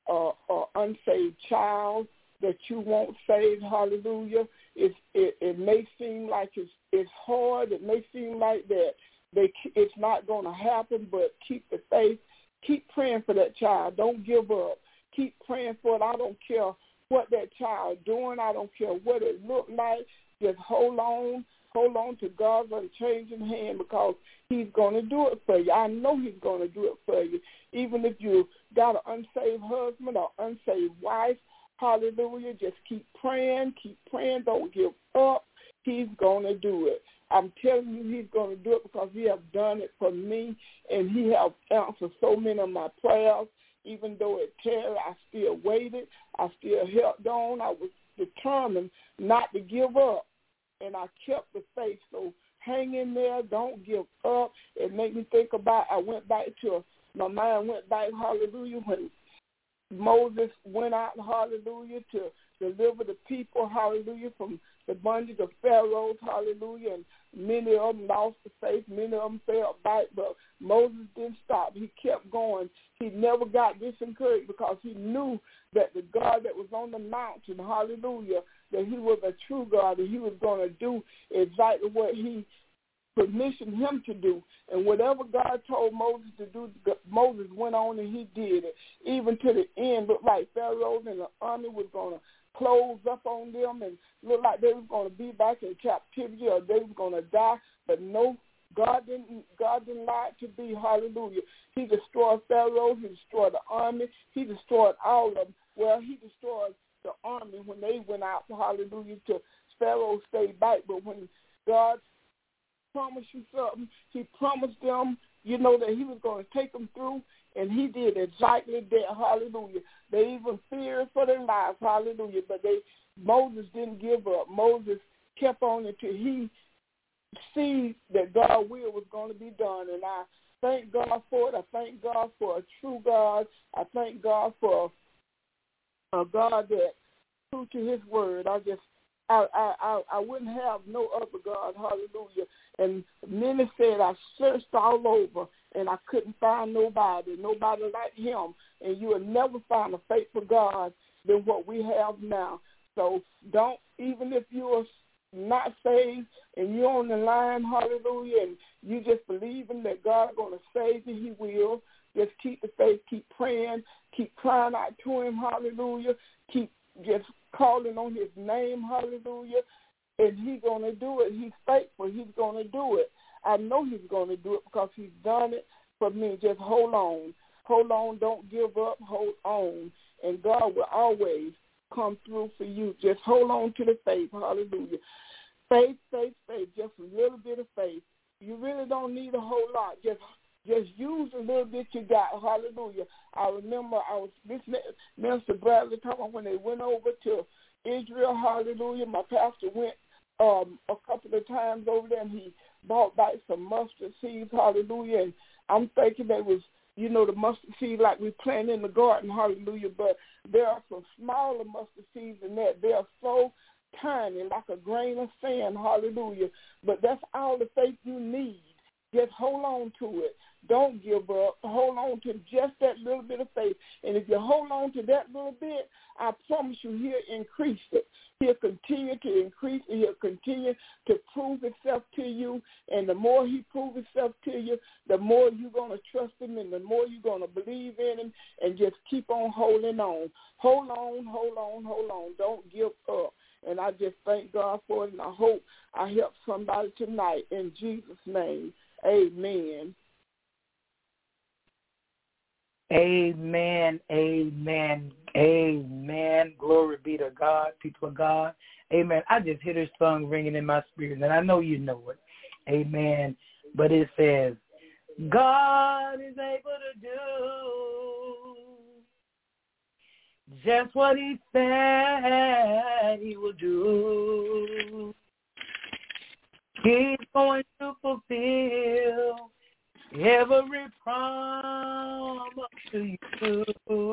a unsaved child that you won't save, hallelujah, it may seem like it's hard, it may seem like that it's not going to happen, but keep the faith, keep praying for that child, don't give up, keep praying for it. I don't care what that child doing, I don't care what it look like, just hold on to God's unchanging hand, because he's going to do it for you. I know he's going to do it for you. Even if you got an unsaved husband or unsaved wife, hallelujah, just keep praying, don't give up. He's going to do it. I'm telling you, he's going to do it because he has done it for me, and he has answered so many of my prayers. Even though it tarried, I still waited. I still held on. I was determined not to give up. And I kept the faith, so hang in there, don't give up. It made me think about, my mind went back, hallelujah, when Moses went out, hallelujah, to deliver the people, hallelujah, from the bondage of Pharaoh, hallelujah, and many of them lost the faith, many of them fell back, but Moses didn't stop. He kept going. He never got disencouraged because he knew that the God that was on the mountain, hallelujah, that he was a true God, and he was going to do exactly what he permissioned him to do. And whatever God told Moses to do, Moses went on and he did it. Even to the end, looked like Pharaoh and the army was going to close up on them and looked like they were going to be back in captivity or they were going to die. But no, God didn't lie to be. Hallelujah. He destroyed Pharaoh. He destroyed the army. He destroyed all of them. Well, he destroyed the army when they went out, hallelujah, to Pharaoh stayed back. But when God promised you something, he promised them, that he was going to take them through, and he did exactly that, hallelujah. They even feared for their lives, hallelujah, but Moses didn't give up. Moses kept on until he see that God's will was going to be done, and I thank God for it. I thank God for a true God. I thank God for a God that true to his word. I wouldn't have no other God, hallelujah. And many said I searched all over and I couldn't find nobody like him. And you will never find a faithful God than what we have now. So don't, even if you are not saved and you're on the line, hallelujah, and you just believing that God's going to save you, he will. Just keep the faith, keep praying, keep crying out to him, hallelujah, keep just calling on his name, hallelujah, and he's going to do it. He's faithful. He's going to do it. I know he's going to do it because he's done it for me. Just hold on. Hold on. Don't give up. Hold on. And God will always come through for you. Just hold on to the faith. Hallelujah. Faith, faith, faith. Just a little bit of faith. You really don't need a whole lot. Just use a little bit you got. Hallelujah. I remember I was listening to Minister Bradley talking when they went over to Israel. Hallelujah. My pastor went a couple of times over there, and he bought back some mustard seeds. Hallelujah. And I'm thinking they was, the mustard seed like we plant in the garden. Hallelujah. But there are some smaller mustard seeds in that. They are so tiny, like a grain of sand. Hallelujah. But that's all the faith you need. Just hold on to it. Don't give up. Hold on to just that little bit of faith. And if you hold on to that little bit, I promise you he'll increase it. He'll continue to increase it. He'll continue to prove himself to you. And the more he proves himself to you, the more you're going to trust him and the more you're going to believe in him, and just keep on holding on. Hold on, hold on, hold on. Don't give up. And I just thank God for it, and I hope I help somebody tonight. In Jesus' name, amen. Amen, amen, amen. Glory be to God, people of God. Amen. I just hear this song ringing in my spirit, and I know you know it. Amen. But it says, God is able to do just what he said he will do. He's going to fulfill every promise to you.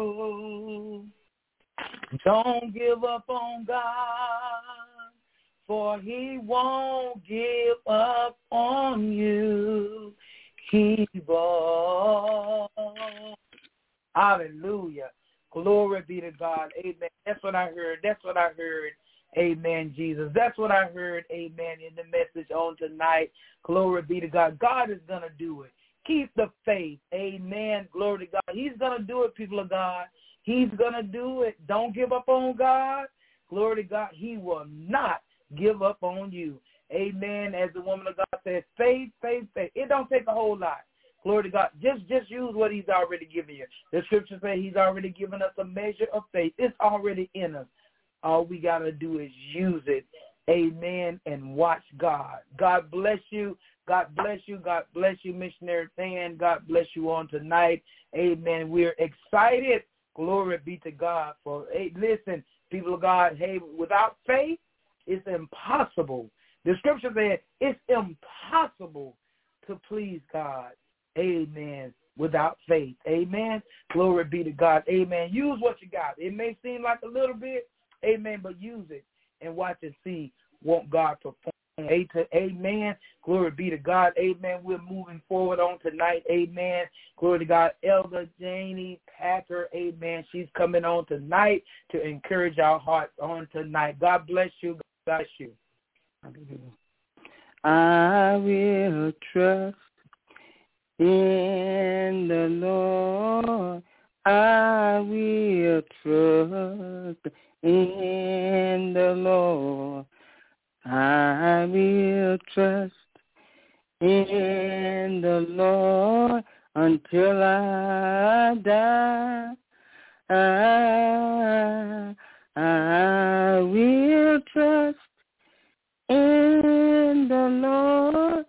Don't give up on God, for he won't give up on you. Keep on. Hallelujah. Glory be to God. Amen. That's what I heard. That's what I heard. Amen, Jesus. That's what I heard. Amen. In the message on tonight. Glory be to God. God is going to do it. Keep the faith. Amen. Glory to God. He's going to do it, people of God. He's going to do it. Don't give up on God. Glory to God. He will not give up on you. Amen. As the woman of God says, faith, faith, faith. It don't take a whole lot. Glory to God. Just use what he's already given you. The scripture says he's already given us a measure of faith. It's already in us. All we got to do is use it. Amen. And watch God. God bless you. God bless you. God bless you, Missionary Fan. God bless you on tonight. Amen. We're excited. Glory be to God. For listen, people of God, hey, without faith, it's impossible. The scripture says it's impossible to please God. Amen. Without faith. Amen. Glory be to God. Amen. Use what you got. It may seem like a little bit. Amen. But use it and watch and see what God perform. Amen. Glory be to God. Amen. We're moving forward on tonight. Amen. Glory to God. Elder Janie Packer. Amen. She's coming on tonight to encourage our hearts on tonight. God bless you. God bless you. I will trust in the Lord. I will trust in the Lord. I will trust in the Lord until I die. I will trust in the Lord.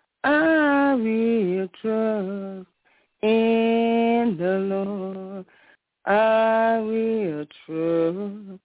I will trust in the Lord. I will trust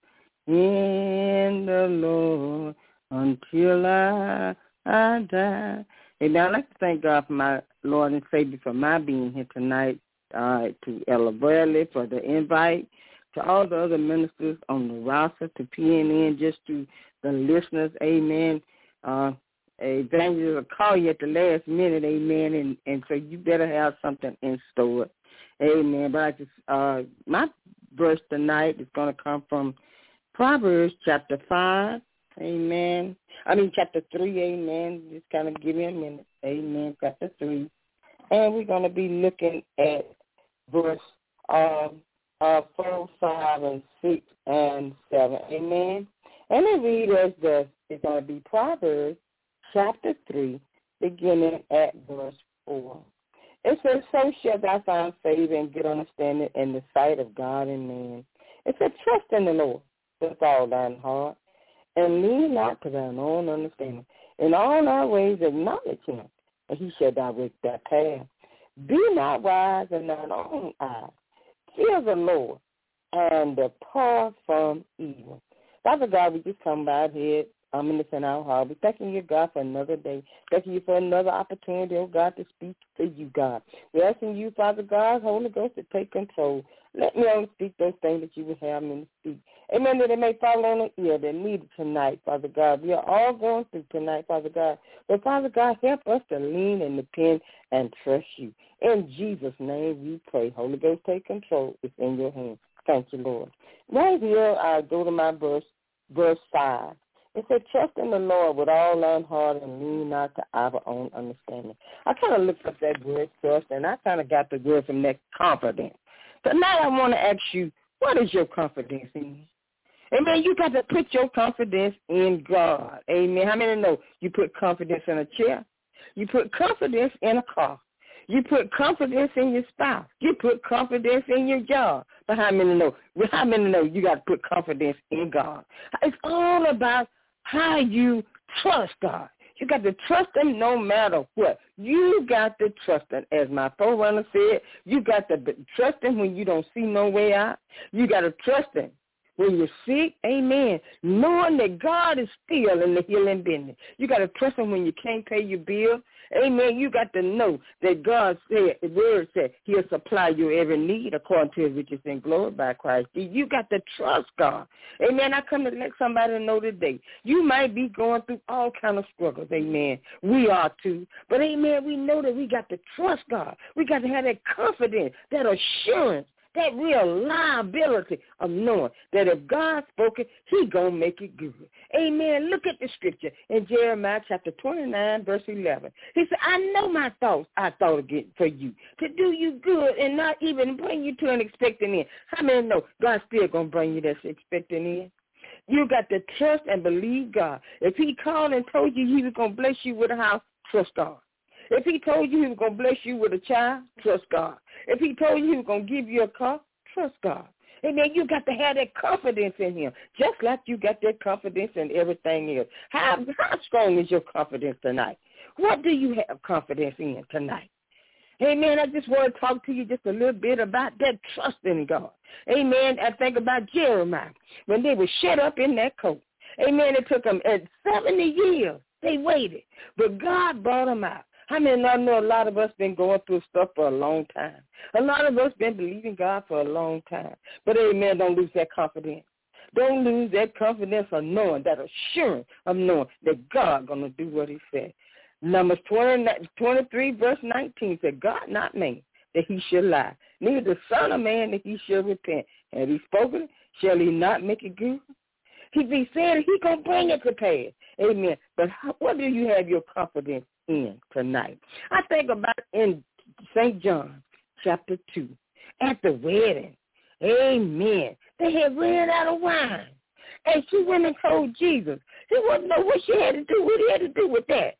in the Lord until I die. And I'd like to thank God for my Lord and Savior for my being here tonight, to Ella Bradley for the invite, to all the other ministers on the roster, to PNN, just to the listeners, amen. Evangelist will call you at the last minute, amen, and so you better have something in store, amen. But I just, my verse tonight is going to come from Proverbs chapter 5, amen. Chapter 3, amen. Just kind of give me a minute, amen, chapter 3. And we're going to be looking at verse 4, 5, and 6, and 7, amen. And it reads as this. It's going to be Proverbs chapter 3, beginning at verse 4. It says, so shalt thou find favor and good understanding in the sight of God and man. It says, trust in the Lord with all thine heart, and lean not to thine own understanding. In all thy ways acknowledge him, and he shall direct thy path. Be not wise in thine own eyes. Fear the Lord, and depart from evil. Father God, we just come by here, in our heart. We're thanking you, God, for another day. Thanking you for another opportunity, oh God, to speak to you, God. We're asking you, Father God, Holy Ghost, to take control. Let me only speak those things that you would have me to speak. Amen, that it may fall on the ear that needed tonight, Father God. We are all going through tonight, Father God. But, Father God, help us to lean and depend and trust you. In Jesus' name we pray. Holy Ghost, take control. It's in your hands. Thank you, Lord. Right here, I go to my verse 5. It said, trust in the Lord with all thine heart and lean not to our own understanding. I kind of looked up that word trust, and I kind of got the word from that confidence. Tonight I want to ask you, what is your confidence in? Amen. You got to put your confidence in God. Amen. How many know you put confidence in a chair? You put confidence in a car. You put confidence in your spouse. You put confidence in your job. But how many know? How many know you got to put confidence in God? It's all about how you trust God. You got to trust him no matter what. You got to trust him. As my forerunner said, you got to trust him when you don't see no way out. You got to trust him when you're sick, amen, knowing that God is still in the healing business. You got to trust him when you can't pay your bill. Amen. You got to know that God said, the word said, he'll supply your every need according to his riches and glory by Christ. You got to trust God. Amen. I come to let somebody know today, you might be going through all kind of struggles. Amen. We are too. But, amen, we know that we got to trust God. We got to have that confidence, that assurance, that real liability of knowing that if God spoke it, he going to make it good. Amen. Look at the scripture in Jeremiah chapter 29, verse 11. He said, I know my thoughts I thought again for you, to do you good and not even bring you to an expecting end. How many know God's still going to bring you that expecting end? You got to trust and believe God. If he called and told you he was going to bless you with a house, trust God. If he told you he was going to bless you with a child, trust God. If he told you he was going to give you a car, trust God. And then you got to have that confidence in him, just like you got that confidence in everything else. How strong is your confidence tonight? What do you have confidence in tonight? Amen. I just want to talk to you just a little bit about that trust in God. Amen. I think about Jeremiah when they were shut up in that coat. Amen. It took them 70 years. They waited, but God brought them out. I mean, I know a lot of us been going through stuff for a long time. A lot of us been believing God for a long time. But, amen, don't lose that confidence. Don't lose that confidence of knowing, that assurance of knowing that God going to do what he said. Numbers 23, verse 19 said, God not man that he should lie, neither the son of man that he should repent. Have he spoken, shall he not make it good? If he said he going to bring it to pass. Amen. But what do you have your confidence in tonight? I think about in St. John chapter 2 at the wedding. Amen. They had ran out of wine. And she went and told Jesus. He wouldn't know what she had to do, what he had to do with that.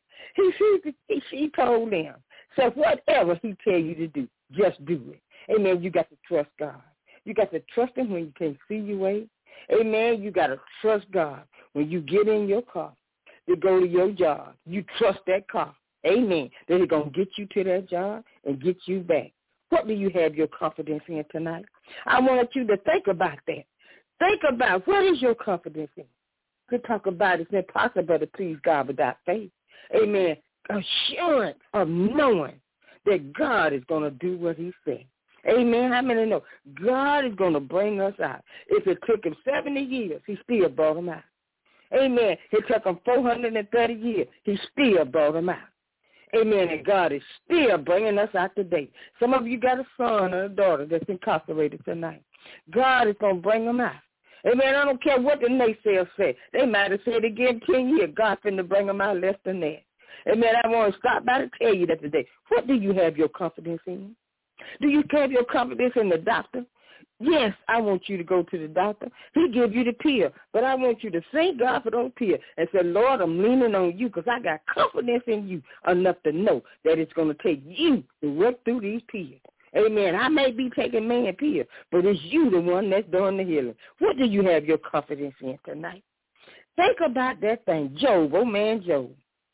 She told them. So whatever he tell you to do, just do it. Amen. You got to trust God. You got to trust him when you can't see your way. Amen. You got to trust God when you get in your car to go to your job. You trust that car. Amen. That he's going to get you to that job and get you back. What do you have your confidence in tonight? I want you to think about that. Think about what is your confidence in. Could talk about it's impossible to please God without faith. Amen. Assurance of knowing that God is going to do what he said. Amen. How many know God is going to bring us out? If it took him 70 years, he still brought them out. Amen. It took him 430 years. He still brought them out. Amen. And God is still bringing us out today. Some of you got a son or a daughter that's incarcerated tonight. God is going to bring them out. Amen. I don't care what the naysayers say. They might have said again 10 years. God's going to bring them out less than that. Amen. I want to stop by to tell you that today. What do you have your confidence in? Do you have your confidence in the doctor? Yes, I want you to go to the doctor. He give you the pill, but I want you to thank God for those pills and say, Lord, I'm leaning on you because I got confidence in you enough to know that it's going to take you to work through these pills. Amen. I may be taking man pills, but it's you the one that's doing the healing. What do you have your confidence in tonight? Think about that thing. Job, oh man, Job.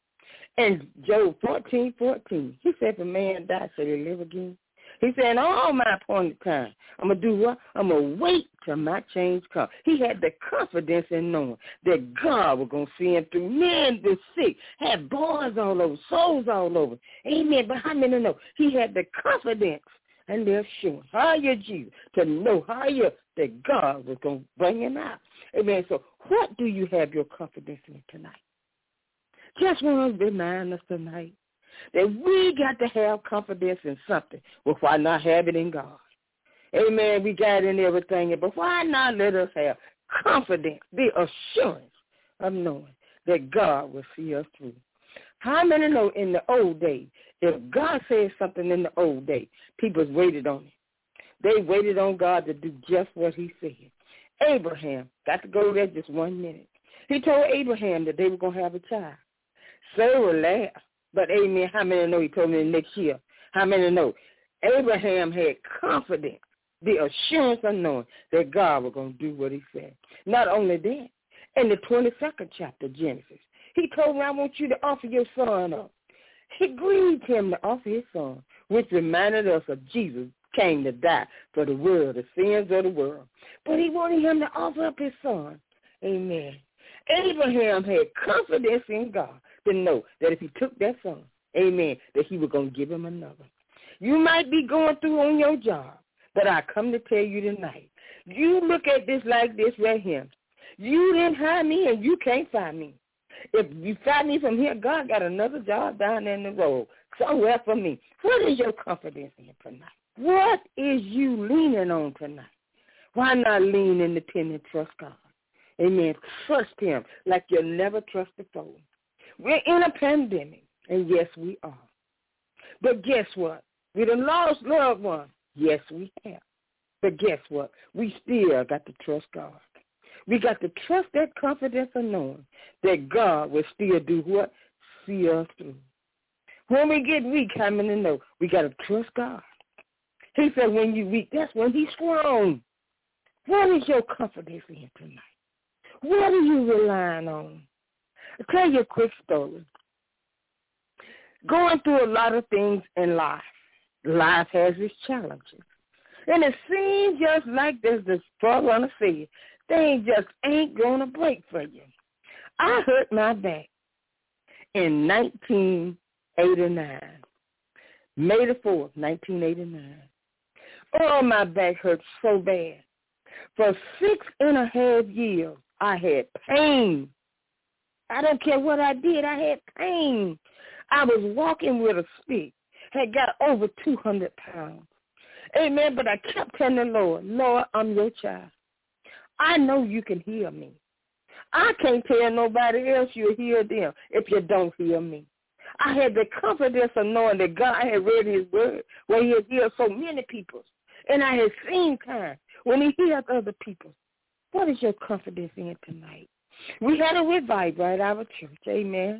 And Job 14:14, he said, if a man dies, shall he live again? He said, in all my appointed time, I'm going to do what? I'm going to wait till my change comes. He had the confidence in knowing that God was going to see him through. Men the sick, had boys all over, souls all over. Amen. But how many know? He had the confidence and the assurance, higher Jesus, to know higher that God was going to bring him out. Amen. So what do you have your confidence in tonight? Just want to remind us tonight that we got to have confidence in something, but why not have it in God? Amen. We got it in everything, but why not let us have confidence, the assurance of knowing that God will see us through? How many know in the old days, if God said something in the old days, people waited on it. They waited on God to do just what he said. Abraham, got to go there just 1 minute. He told Abraham that they were going to have a child. Sarah laughed, but amen, how many know he told me next year? How many know? Abraham had confidence, the assurance of knowing that God was going to do what he said. Not only that, in the 22nd chapter of Genesis, he told me, I want you to offer your son up. He grieved him to offer his son, which reminded us of Jesus came to die for the world, the sins of the world. But he wanted him to offer up his son. Amen. Abraham had confidence in God to know that if he took that son, amen, that he was going to give him another. You might be going through on your job, but I come to tell you tonight, you look at this like this right here. You didn't hire me and you can't fire me. If you fire me from here, God got another job down there in the road, somewhere for me. What is your confidence in tonight? What is you leaning on tonight? Why not lean independent and trust God? Amen. Trust him like you'll never trust before. We're in a pandemic, and yes, we are. But guess what? We done lost loved ones. Yes, we have. But guess what? We still got to trust God. We got to trust that confidence of knowing that God will still do what? See us through. When we get weak, how many know? We got to trust God. He said when you weak, that's when he's strong. What is your confidence in tonight? What are you relying on? I'll tell you a quick story. Going through a lot of things in life. Life has its challenges. And it seems just like there's this forerunner said, things just ain't going to break for you. I hurt my back in 1989, May the 4th, 1989. Oh, my back hurt so bad. For 6.5 years, I had pain. I don't care what I did, I had pain. I was walking with a stick, had got over 200 pounds. Amen, but I kept telling the Lord, Lord, I'm your child. I know you can heal me. I can't tell nobody else you'll heal them if you don't heal me. I had the confidence of knowing that God had read his word where he had healed so many people. And I had seen times when he healed other people. What is your confidence in tonight? We had a revival at our church, amen.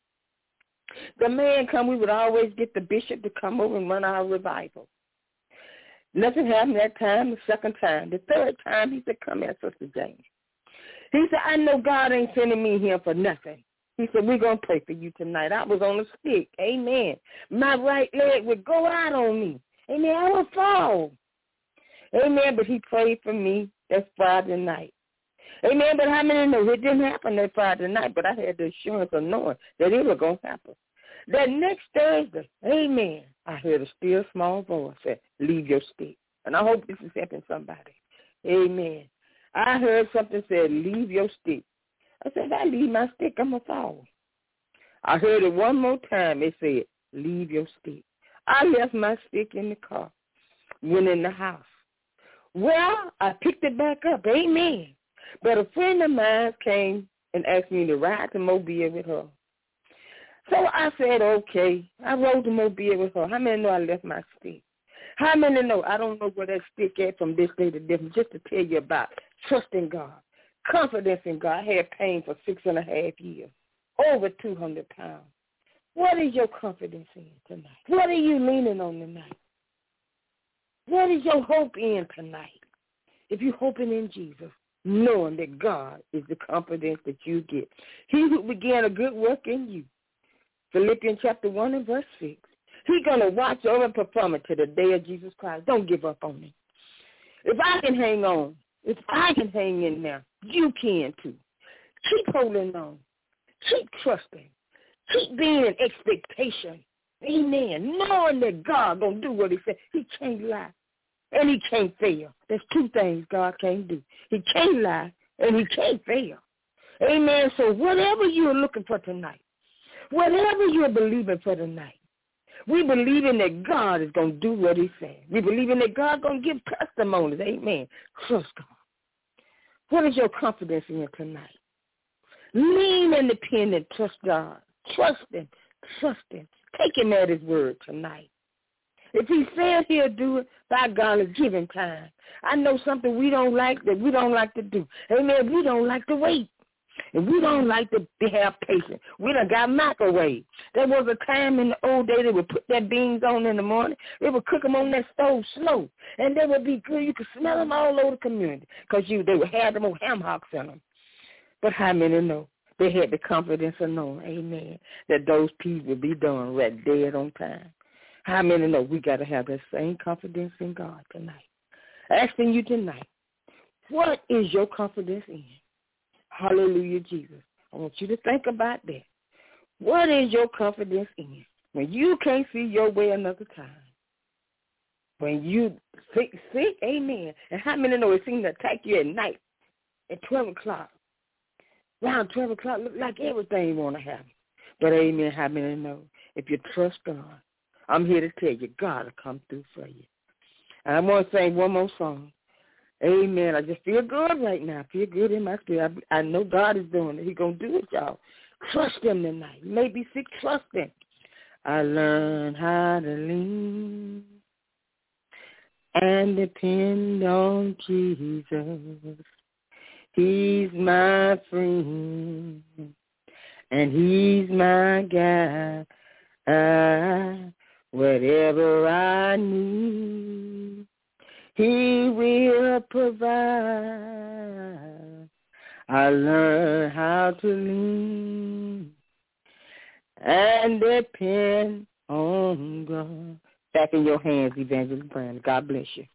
The man come, we would always get the bishop to come over and run our revival. Nothing happened that time, the second time. The third time, he said, come here, Sister James. He said, I know God ain't sending me here for nothing. He said, we're going to pray for you tonight. I was on a stick, amen. My right leg would go out on me. Amen, I would fall. Amen, but he prayed for me that Friday night. Amen, but how many know it didn't happen that Friday night, but I had the assurance of knowing that it was going to happen. That next Thursday, amen, I heard a still small voice say, leave your stick. And I hope this is helping somebody. Amen. I heard something say, leave your stick. I said, if I leave my stick, I'm going to fall. I heard it one more time. It said, leave your stick. I left my stick in the car, went in the house. Well, I picked it back up. Amen. But a friend of mine came and asked me to ride to Mobile with her. So I said, okay. I rode to Mobile with her. How many know I left my stick? How many know I don't know where that stick at from this day to different, just to tell you about trusting God, confidence in God. I had pain for 6.5 years, over 200 pounds. What is your confidence in tonight? What are you leaning on tonight? What is your hope in tonight? If you're hoping in Jesus, knowing that God is the confidence that you get. He who began a good work in you. Philippians chapter 1 and verse 6. He's going to watch over and perform it to the day of Jesus Christ. Don't give up on him. If I can hang on, if I can hang in there, you can too. Keep holding on. Keep trusting. Keep being in expectation. Amen. Knowing that God going to do what he said. He can't lie. And he can't fail. There's two things God can't do. He can't lie and he can't fail. Amen. So whatever you're looking for tonight, whatever you're believing for tonight, we believe in that God is going to do what he said. We believe in that God is going to give testimonies. Amen. Trust God. What is your confidence in tonight? Lean independent. Trust God. Trust him. Trust him. Take him at his word tonight. If he said he'll do it, by God, give him time. I know something we don't like that we don't like to do. Amen. We don't like to wait. And we don't like to have patience. We done got microwave. There was a time in the old day they would put their beans on in the morning. They would cook them on that stove slow. And they would be good. You could smell them all over the community because they would have them on ham hocks in them. But how many know? They had the confidence of knowing, amen, that those peas would be done right dead on time. How many know we got to have that same confidence in God tonight? Asking you tonight, what is your confidence in? Hallelujah, Jesus. I want you to think about that. What is your confidence in? When you can't see your way another time. When you sick, amen. And how many know it seems to attack you at night at 12 o'clock? Around 12 o'clock, look like everything want to happen. But amen, how many know? If you trust God, I'm here to tell you, God will come through for you. And I want to sing one more song. Amen. I just feel good right now. I feel good in my spirit. I know God is doing it. He's going to do it, y'all. Trust him tonight. You may be sick, trust him. I learned how to lean and depend on Jesus. He's my friend and he's my guide. Whatever I need, he will provide. I learned how to lean and depend on God. Back in your hands, Evangelist Brandon. God bless you.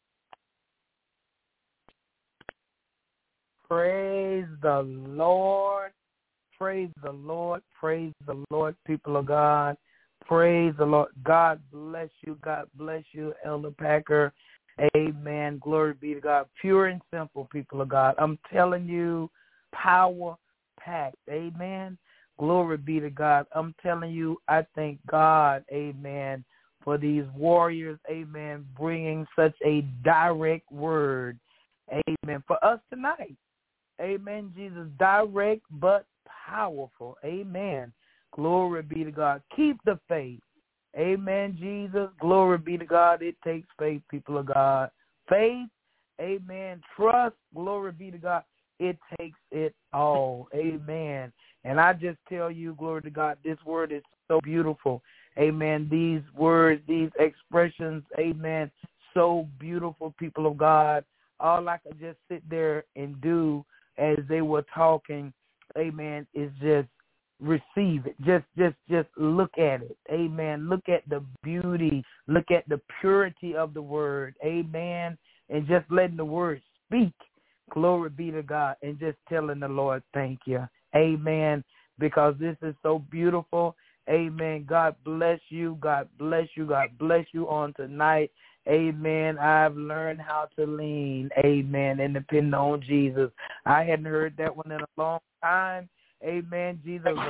Praise the Lord. Praise the Lord. Praise the Lord, people of God. Praise the Lord. God bless you. God bless you, Elder Packer. Amen. Glory be to God. Pure and simple, people of God. I'm telling you, power-packed. Amen. Glory be to God. I'm telling you, I thank God, amen, for these warriors, amen, bringing such a direct word, amen, for us tonight. Amen, Jesus. Direct but powerful. Amen. Glory be to God. Keep the faith. Amen, Jesus. Glory be to God. It takes faith, people of God. Faith, amen. Trust, glory be to God. It takes it all. Amen. And I just tell you, glory to God, this word is so beautiful. Amen. These words, these expressions, amen, so beautiful, people of God. All I could just sit there and do as they were talking, amen, is just receive it. Just look at it. Amen. Look at the beauty. Look at the purity of the word. Amen. And just letting the word speak. Glory be to God. And just telling the Lord, thank you. Amen. Because this is so beautiful. Amen. God bless you. God bless you. God bless you on tonight. Amen. I've learned how to lean. Amen. And depend on Jesus. I hadn't heard that one in a long time. Amen, Jesus. But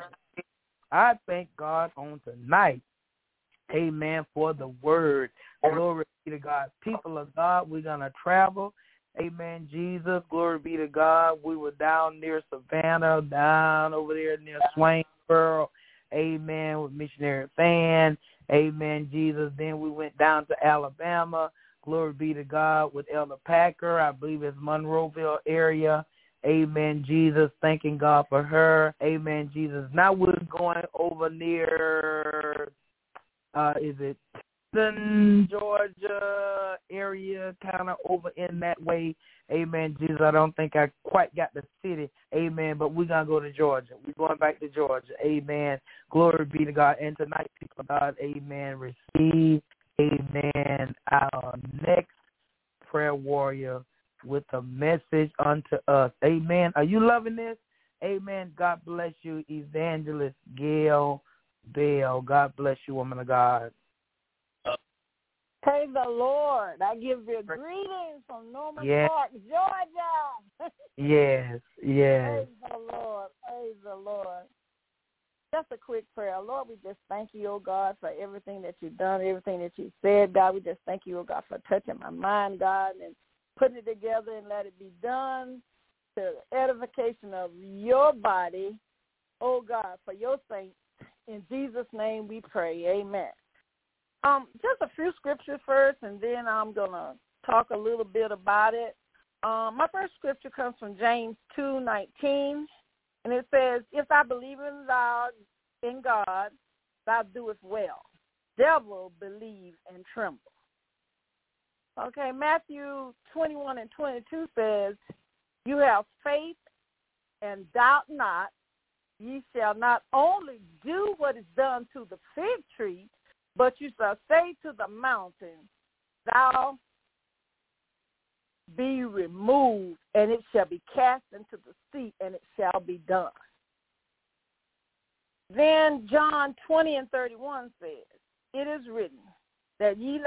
I thank God on tonight. Amen. For the word. Glory be to God. People of God, we're going to travel. Amen, Jesus. Glory be to God. We were down near Savannah, down over there near Swainsboro. Amen. With Missionary Fan. Amen, Jesus. Then we went down to Alabama. Glory be to God with Elder Packer. I believe it's Monroeville area. Amen, Jesus. Thanking God for her. Amen, Jesus. Now we're going over near, is it Georgia area, kind of over in that way. Amen, Jesus. I don't think I quite got the city. Amen, but we're going to go to Georgia. We're going back to Georgia. Amen. Glory be to God. And tonight, people of God, amen, receive, amen, our next prayer warrior with a message unto us. Amen. Are you loving this? Amen. God bless you, Evangelist Gail Bell. God bless you, woman of God. Praise the Lord. I give you greetings from Norman Park, Georgia. Yes. Praise the Lord. Praise the Lord. Just a quick prayer. Lord, we just thank you, oh God, for everything that you've done, everything that you said, God. We just thank you, oh God, for touching my mind, God, and putting it together and let it be done to the edification of your body, oh God, for your saints. In Jesus' name we pray. Amen. Just a few scriptures first, and then I'm going to talk a little bit about it. My first scripture comes from James 2:19, and it says, "If thou believe in God, thou doest well. Devil believe and tremble." Okay, Matthew 21:22 says, "You have faith and doubt not. Ye shall not only do what is done to the fig tree, but you shall say to the mountain, thou be removed, and it shall be cast into the sea, and it shall be done." Then John 20:31 says, "It is written that ye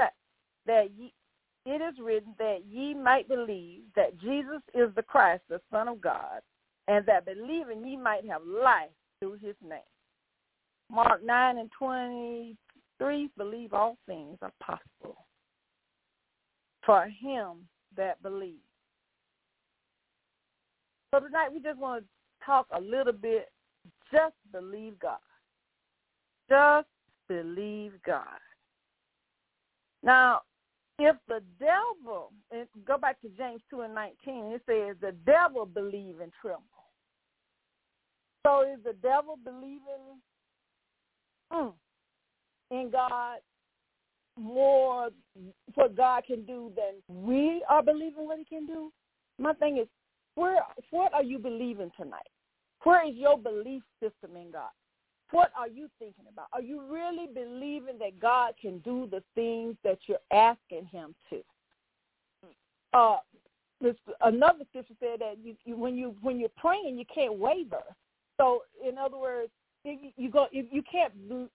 might believe that Jesus is the Christ, the Son of God, and that believing ye might have life through his name." Mark 9:23, "Believe all things are possible for him that believes." So tonight we just want to talk a little bit. Just believe God. Just believe God. Now, if the devil, and go back to James 2:19, it says the devil believe and tremble. So is the devil believing in God more what God can do than we are believing what he can do? My thing is, what are you believing tonight? Where is your belief system in God? What are you thinking about? Are you really believing that God can do the things that you're asking him to? Another scripture said that when you're praying, you can't waver. So, in other words, you can't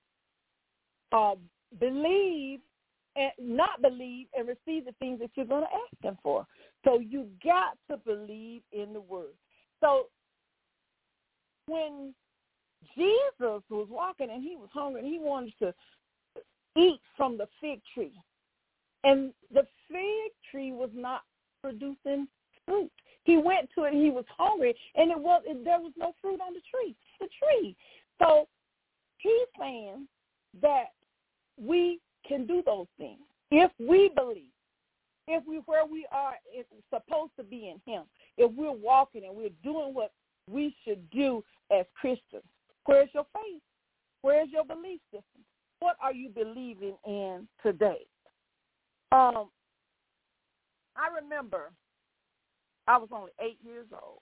believe and not believe and receive the things that you're going to ask him for. So you got to believe in the word. So when Jesus was walking and he was hungry and he wanted to eat from the fig tree, and the fig tree was not producing fruit. He went to it and he was hungry, and there was no fruit on the tree. So he's saying that we can do those things if we believe, where we are supposed to be in him, if we're walking and we're doing what we should do as Christians. Where's your faith? Where's your belief system? What are you believing in today? I remember I was only 8 years old.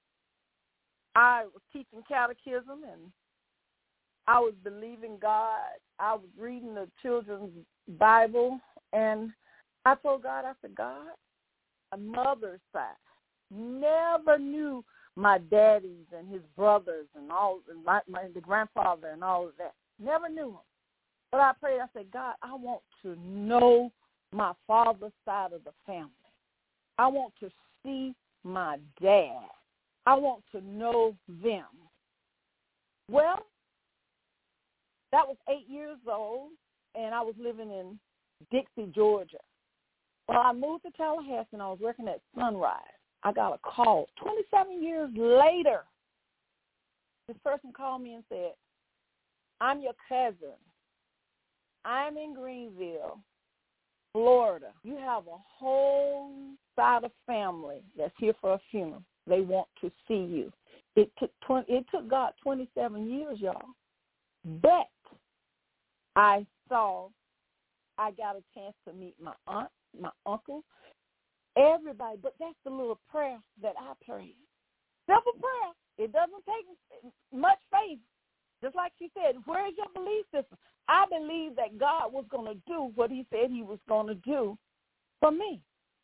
I was teaching catechism, and I was believing God. I was reading the children's Bible, and I told God, I said, God, my mother's side never knew my daddies and his brothers and all, and the grandfather and all of that. Never knew him. But I prayed, I said, God, I want to know my father's side of the family. I want to see my dad. I want to know them. Well, that was 8 years old, and I was living in Dixie, Georgia. Well, I moved to Tallahassee, and I was working at Sunrise. I got a call 27 years later. This person called me and said, I'm your cousin. I'm in Greenville, Florida. You have a whole side of family that's here for a funeral. They want to see you. It took God 27 years, y'all. But I got a chance to meet my aunt, my uncle, everybody. But that's the little prayer that I prayed. Simple prayer. It doesn't take much faith. Just like she said, where is your belief system? I believe that God was going to do what he said he was going to do for me.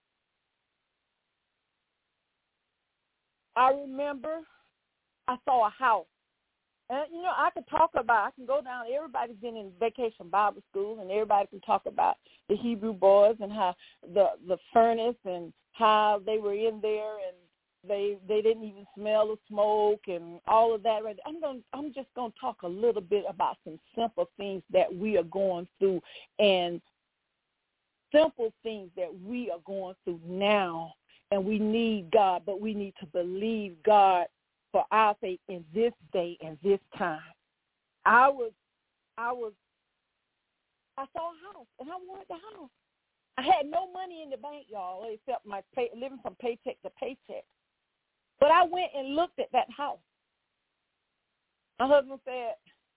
I remember I saw a house. And, I can go down, everybody's been in Vacation Bible School, and everybody can talk about the Hebrew boys and how the furnace and how they were in there and they didn't even smell the smoke and all of that. I'm just going to talk a little bit about some simple things that we are going through and simple things that we are going through now. And we need God, but we need to believe God for our faith in this day and this time. I was I saw a house, and I wanted the house. I had no money in the bank, y'all, except living from paycheck to paycheck. But I went and looked at that house. My husband said,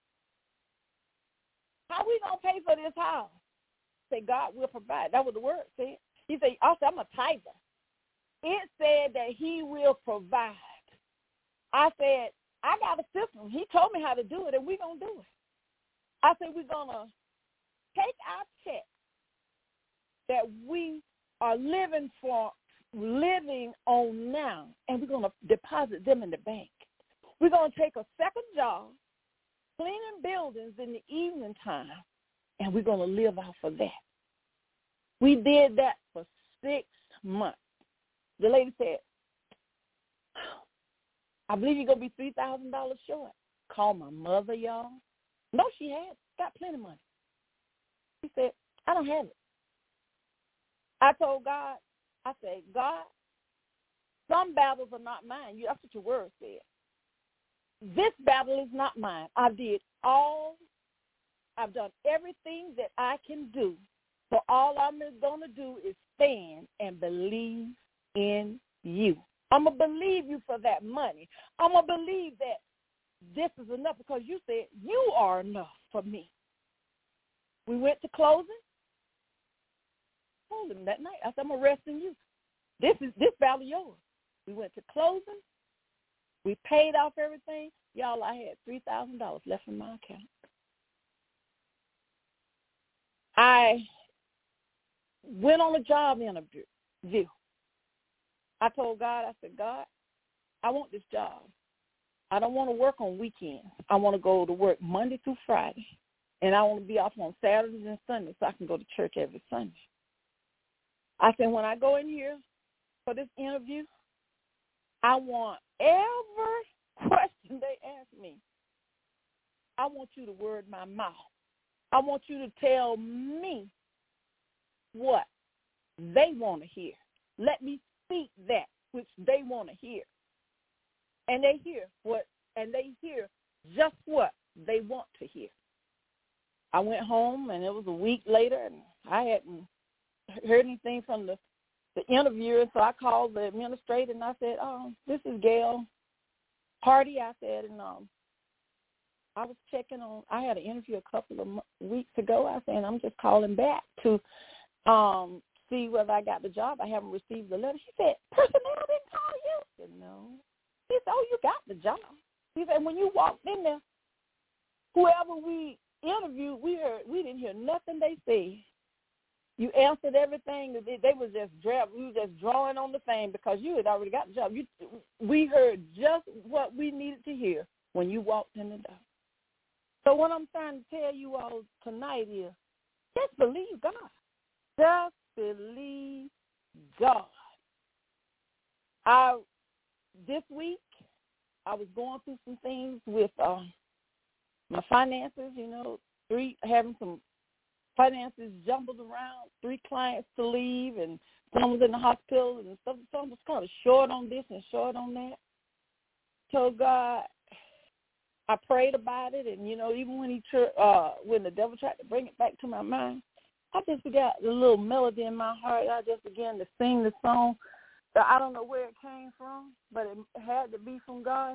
how we going to pay for this house? I said, God will provide. That's what the word said. He said, also, I'm a tither. It said that he will provide. I said, I got a system. He told me how to do it, and we're going to do it. I said, we're going to take our check that we are living on now, and we're going to deposit them in the bank. We're going to take a second job, cleaning buildings in the evening time, and we're going to live off of that. We did that for 6 months. The lady said, I believe you're going to be $3,000 short. Call my mother, y'all. No, she had. Got plenty of money. She said, I don't have it. I told God, I said, God, some battles are not mine. That's what your word said. This battle is not mine. I've done everything that I can do. So all I'm going to do is stand and believe in you. I'm going to believe you for that money. I'm going to believe that this is enough because you said you are enough for me. We went to closing. I told him that night, I said, I'm going to rest in you. This battle yours. We went to closing. We paid off everything. Y'all, I had $3,000 left in my account. I went on a job interview. I told God, I said, God, I want this job. I don't want to work on weekends. I want to go to work Monday through Friday, and I want to be off on Saturdays and Sundays so I can go to church every Sunday. I said, when I go in here for this interview, I want every question they ask me, I want you to word my mouth. I want you to tell me what they want to hear. Let me speak that which they want to hear. And they hear just what they want to hear. I went home, and it was a week later, and I hadn't heard anything from the interviewer, so I called the administrator, and I said, this is Gail Hardy, I said, and I was checking on, I had an interview a couple of weeks ago. I said, I'm just calling back to see whether I got the job. I haven't received the letter. She said, personnel didn't call you? I said, no. He said, you got the job. He said, when you walked in there, whoever we interviewed, we didn't hear nothing they said. You answered everything. They was just we were just drawing on the thing because you had already got the job. We heard just what we needed to hear when you walked in the door. So what I'm trying to tell you all tonight is just believe God. Just believe God. This week, I was going through some things with my finances, having some finances jumbled around, 3 clients to leave, and some was in the hospital, and some was kind of short on this and short on that. So God, I prayed about it, and, even when the devil tried to bring it back to my mind, I just got a little melody in my heart. I just began to sing the song. I don't know where it came from, but it had to be from God.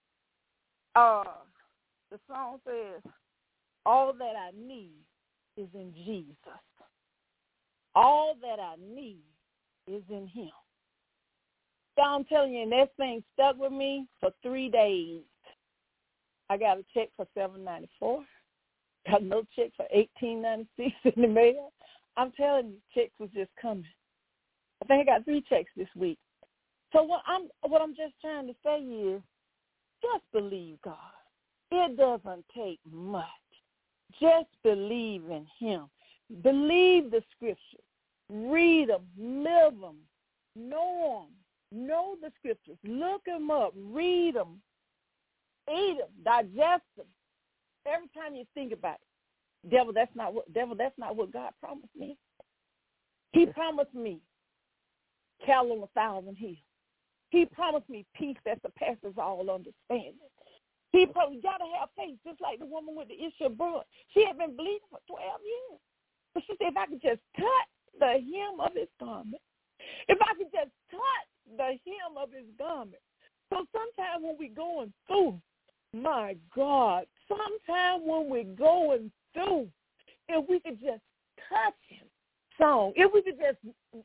The song says, all that I need is in Jesus. All that I need is in him. So I'm telling you, and that thing stuck with me for 3 days. I got a check for $7.94. Got no check for $18.96 in the mail. I'm telling you, checks was just coming. I think I got 3 checks this week. So what I'm just trying to say is, just believe God. It doesn't take much. Just believe in him. Believe the scriptures. Read them. Live them. Know them. Know the scriptures. Look them up. Read them. Eat them. Digest them. Every time you think about it, devil, that's not what God promised me. He promised me cattle on 1,000 hills. He promised me peace that surpasses all understanding. He probably got to have faith, just like the woman with the issue of blood. She had been bleeding for 12 years. But she said, if I could just touch the hem of his garment, if I could just touch the hem of his garment. So sometimes when we're going through, my God, sometimes when we're going through, if we could just touch him, song, if we could just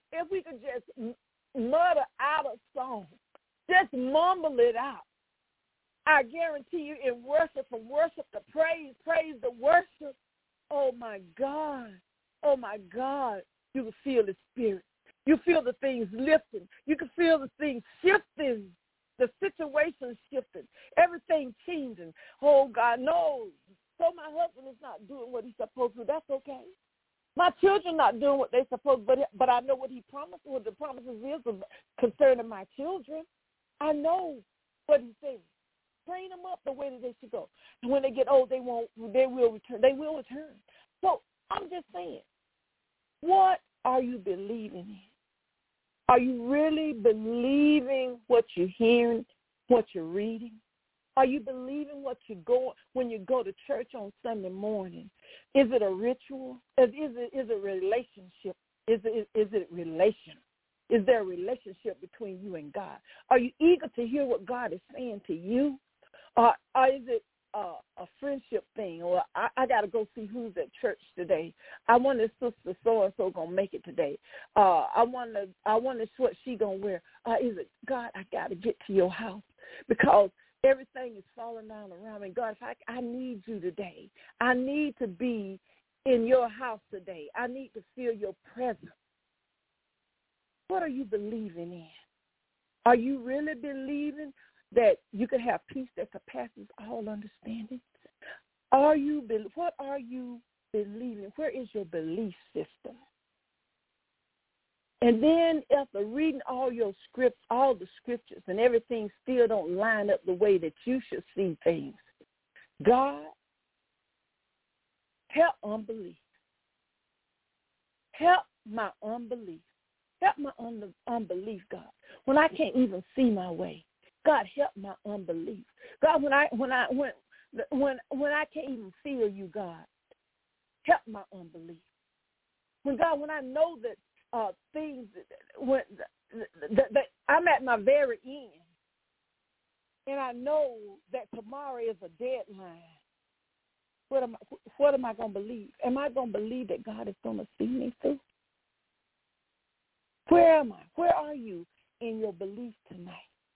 mutter out a song, just mumble it out. I guarantee you in worship, from worship to praise, praise to worship, oh my God, you can feel the Spirit. You feel the things lifting. You can feel the things shifting, the situation shifting, everything changing. Oh, God, no. So my husband is not doing what he's supposed to. That's okay. My children not doing what they're supposed to, but I know what he promised, what the promises is concerning my children. I know what he said. Train them up the way that they should go. And when they get old, they will return. They will return. So I'm just saying, what are you believing in? Are you really believing what you're hearing, what you're reading? Are you believing what you go when you go to church on Sunday morning? Is it a ritual? Is it a relationship? Is it relational? Is there a relationship between you and God? Are you eager to hear what God is saying to you? Or is it a friendship thing? Or I got to go see who's at church today. I wonder if Sister so-and-so going to make it today. I wonder what she going to wear. Is it, God, I got to get to your house because everything is falling down around me. God, I need you today. I need to be in your house today. I need to feel your presence. What are you believing in? Are you really believing that you can have peace that surpasses all understanding? What are you believing? Where is your belief system? And then after reading all your scripts, all the scriptures, and everything still don't line up the way that you should see things, God, help unbelief. Help my unbelief. Help my unbelief, God. When I can't even see my way, God, help my unbelief. God, when I can't even feel you, God, help my unbelief. When I know that things, that I'm at my very end, and I know that tomorrow is a deadline, what am I going to believe? Am I going to believe that God is going to see me through? Where am I? Where are you in your belief tonight?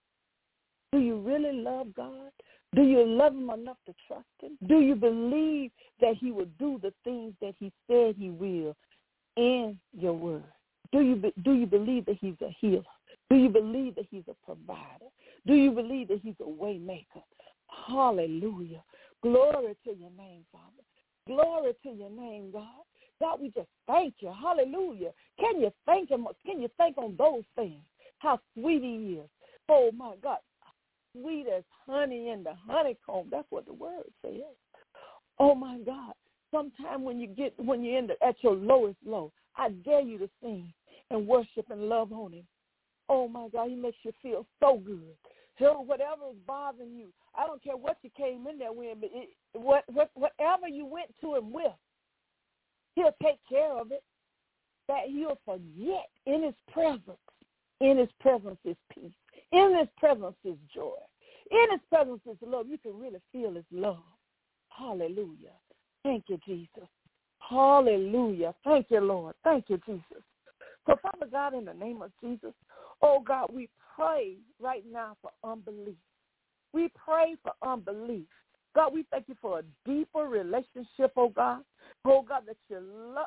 Do you really love God? Do you love him enough to trust him? Do you believe that he will do the things that he said he will in your word? Do you believe that he's a healer? Do you believe that he's a provider? Do you believe that he's a way maker? Hallelujah. Glory to your name, Father. Glory to your name, God. God, we just thank you. Hallelujah. Can you thank him? Can you thank on those things? How sweet he is. Oh, my God. Sweet as honey in the honeycomb. That's what the word says. Oh, my God. Sometime when you're at your lowest low, I dare you to sing and worship and love on him. Oh, my God, he makes you feel so good. So whatever is bothering you, I don't care what you came in there with, but whatever you went to him with, he'll take care of it. That you'll forget in his presence. In his presence is peace. In his presence is joy. In his presence is love. You can really feel his love. Hallelujah. Thank you, Jesus. Hallelujah. Thank you, Lord. Thank you, Jesus. So, Father God, in the name of Jesus, oh, God, we pray right now for unbelief. We pray for unbelief. God, we thank you for a deeper relationship, oh, God. Oh, God, that the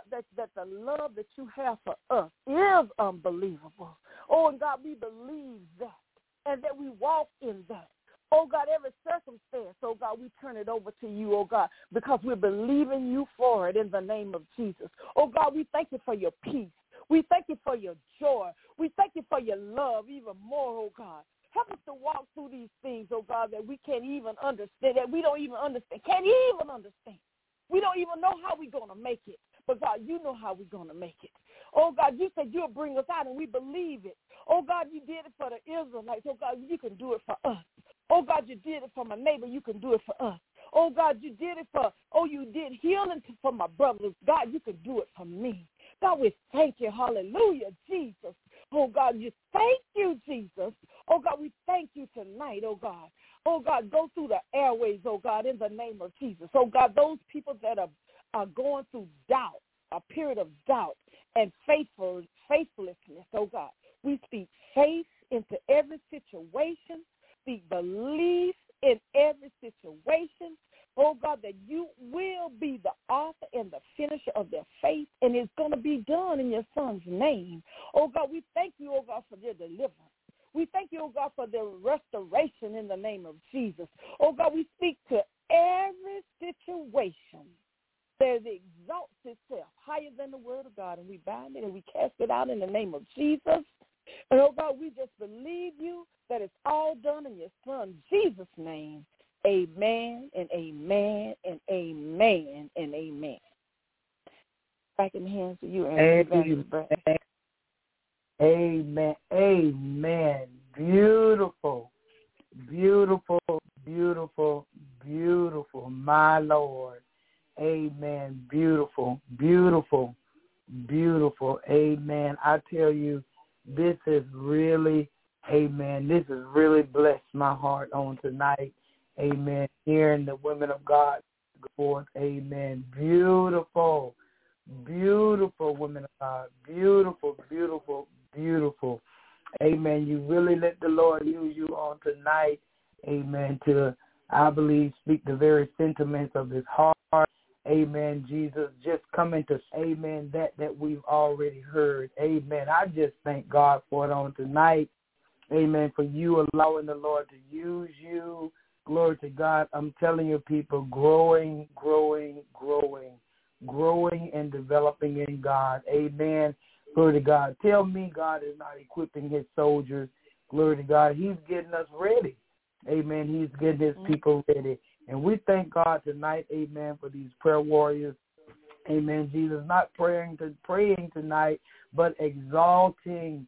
love that you have for us is unbelievable. Oh, and God, we believe that and that we walk in that. Oh, God, every circumstance, oh, God, we turn it over to you, oh, God, because we're believing you for it in the name of Jesus. Oh, God, we thank you for your peace. We thank you for your joy. We thank you for your love even more, oh, God. Help us to walk through these things, oh, God, that we can't even understand, that we don't even understand, can't even understand. We don't even know how we're going to make it. But, God, you know how we're going to make it. Oh, God, you said you'll bring us out, and we believe it. Oh, God, you did it for the Israelites. Oh, God, you can do it for us. Oh, God, you did it for my neighbor. You can do it for us. Oh, God, you did it you did healing for my brothers. God, you can do it for me. God, we thank you. Hallelujah, Jesus. Oh, God, you thank you, Jesus. Oh, God, we thank you tonight, oh, God. Oh, God, go through the airways, oh, God, in the name of Jesus. Oh, God, those people that are going through doubt, a period of doubt and faithlessness, oh, God. We speak faith into every situation, speak belief in every situation. Oh, God, that you will be the author and the finisher of their faith, and it's going to be done in your son's name. Oh, God, we thank you, oh, God, for their deliverance. We thank you, oh, God, for their restoration in the name of Jesus. Oh, God, we speak to every situation that exalts itself higher than the word of God, and we bind it and we cast it out in the name of Jesus. And, oh, God, we just believe you that it's all done in your son Jesus' name. Amen and amen and amen and amen. Back in the hands of you, Evangelist Brett. Amen. Amen. Beautiful. Beautiful, beautiful, beautiful. My Lord. Amen. Beautiful, beautiful, beautiful. Amen. I tell you, this is really, amen, this has really blessed my heart on tonight. Amen. Hearing the women of God go forth. Amen. Beautiful, beautiful women of God. Beautiful, beautiful, beautiful. Amen. You really let the Lord use you on tonight. Amen. To, I believe, speak the very sentiments of his heart. Amen. Jesus, just coming to, amen, that we've already heard. Amen. I just thank God for it on tonight. Amen. For you allowing the Lord to use you. Glory to God. I'm telling you, people, growing and developing in God. Amen. Glory to God. Tell me God is not equipping his soldiers. Glory to God. He's getting us ready. Amen. He's getting his people ready. And we thank God tonight, amen, for these prayer warriors. Amen. Jesus, not praying tonight, but exalting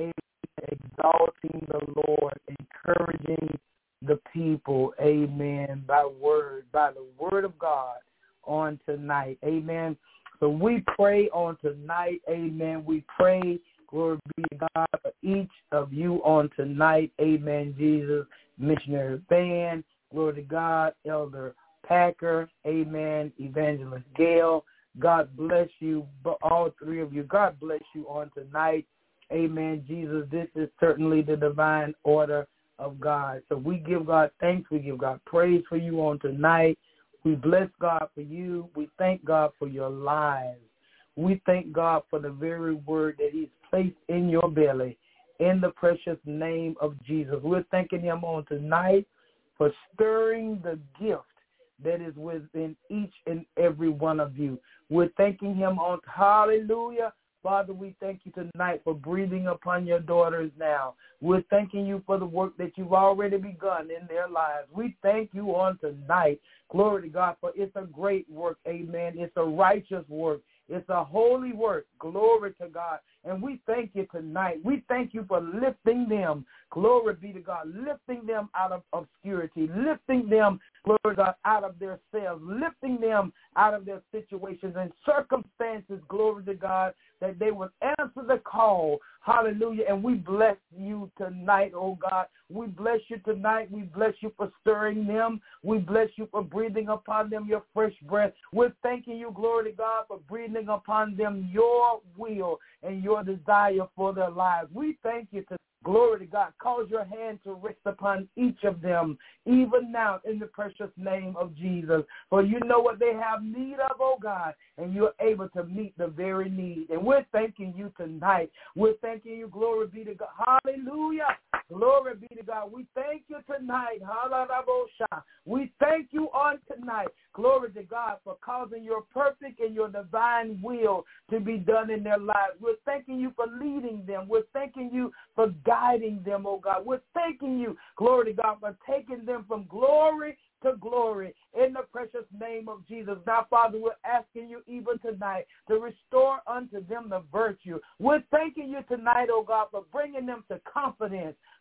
the Lord, encouraging the people, amen, by the word of God on tonight, amen. So we pray on tonight, amen. We pray, glory be to God, for each of you on tonight, amen, Jesus, missionary band, glory to God, Elder Packer, amen, Evangelist Gail, God bless you, all three of you, God bless you on tonight, amen, Jesus. This is certainly the divine order of God. So we give God thanks. We give God praise for you on tonight. We bless God for you. We thank God for your lives. We thank God for the very word that he's placed in your belly in the precious name of Jesus. We're thanking him on tonight for stirring the gift that is within each and every one of you. We're thanking him on, hallelujah. Father, we thank you tonight for breathing upon your daughters now. We're thanking you for the work that you've already begun in their lives. We thank you on tonight. Glory to God, for it's a great work, amen. It's a righteous work. It's a holy work. Glory to God. And we thank you tonight. We thank you for lifting them. Glory be to God. Lifting them out of obscurity. Lifting them, glory to God, out of their cells. Lifting them out of their situations and circumstances. Glory to God, that they would answer the call. Hallelujah. And we bless you tonight, oh God. We bless you tonight. We bless you for stirring them. We bless you for breathing upon them your fresh breath. We're thanking you, glory to God, for breathing upon them your will and your desire for their lives. We thank you tonight. Glory to God. Cause your hand to rest upon each of them, even now, in the precious name of Jesus. For you know what they have need of, oh God, and you're able to meet the very need. And we're thanking you tonight. We're thanking you. Glory be to God. Hallelujah. Glory be to God. We thank you tonight. Hallelujah. We thank you on tonight. Glory to God for causing your perfect and your divine will to be done in their lives. We're thanking you for leading them. We're thanking you for guiding them, oh God. We're thanking you, glory to God, for taking them from glory to glory in the precious name of Jesus. Now, Father, we're asking you even tonight to restore unto them the virtue. We're thanking you tonight, oh God, for bringing them to confidence.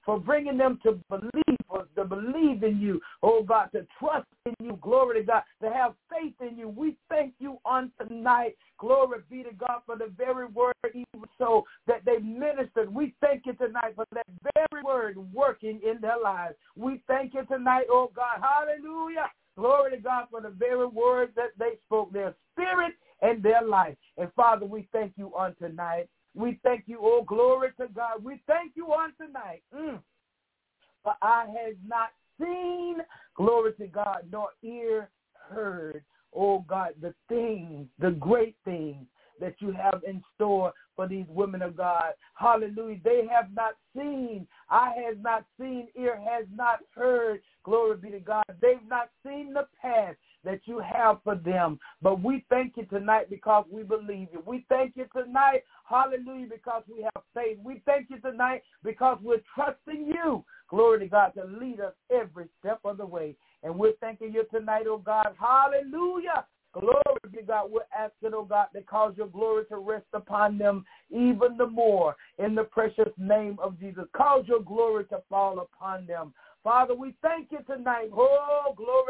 for bringing them to believe in you, oh God, to trust in you, glory to God, to have faith in you. We thank you on tonight, glory be to God, for the very word, even so that they ministered. We thank you tonight for that very word working in their lives. We thank you tonight, oh God, hallelujah, glory to God, for the very words that they spoke, their spirit and their life. And Father, we thank you on tonight. We thank you, oh glory to God. We thank you on tonight. For eye has not seen, glory to God, nor ear heard, oh God, the things, the great things that you have in store for these women of God. Hallelujah. They have not seen, eye has not seen, ear has not heard, glory be to God. They've not seen the path that you have for them. But we thank you tonight because we believe you. We thank you tonight, hallelujah, because we have faith. We thank you tonight because we're trusting you, glory to God, to lead us every step of the way. And we're thanking you tonight, oh God, hallelujah. Glory to God. We're asking, oh God, to cause your glory to rest upon them even the more in the precious name of Jesus. Cause your glory to fall upon them. Father, we thank you tonight. Oh, glory.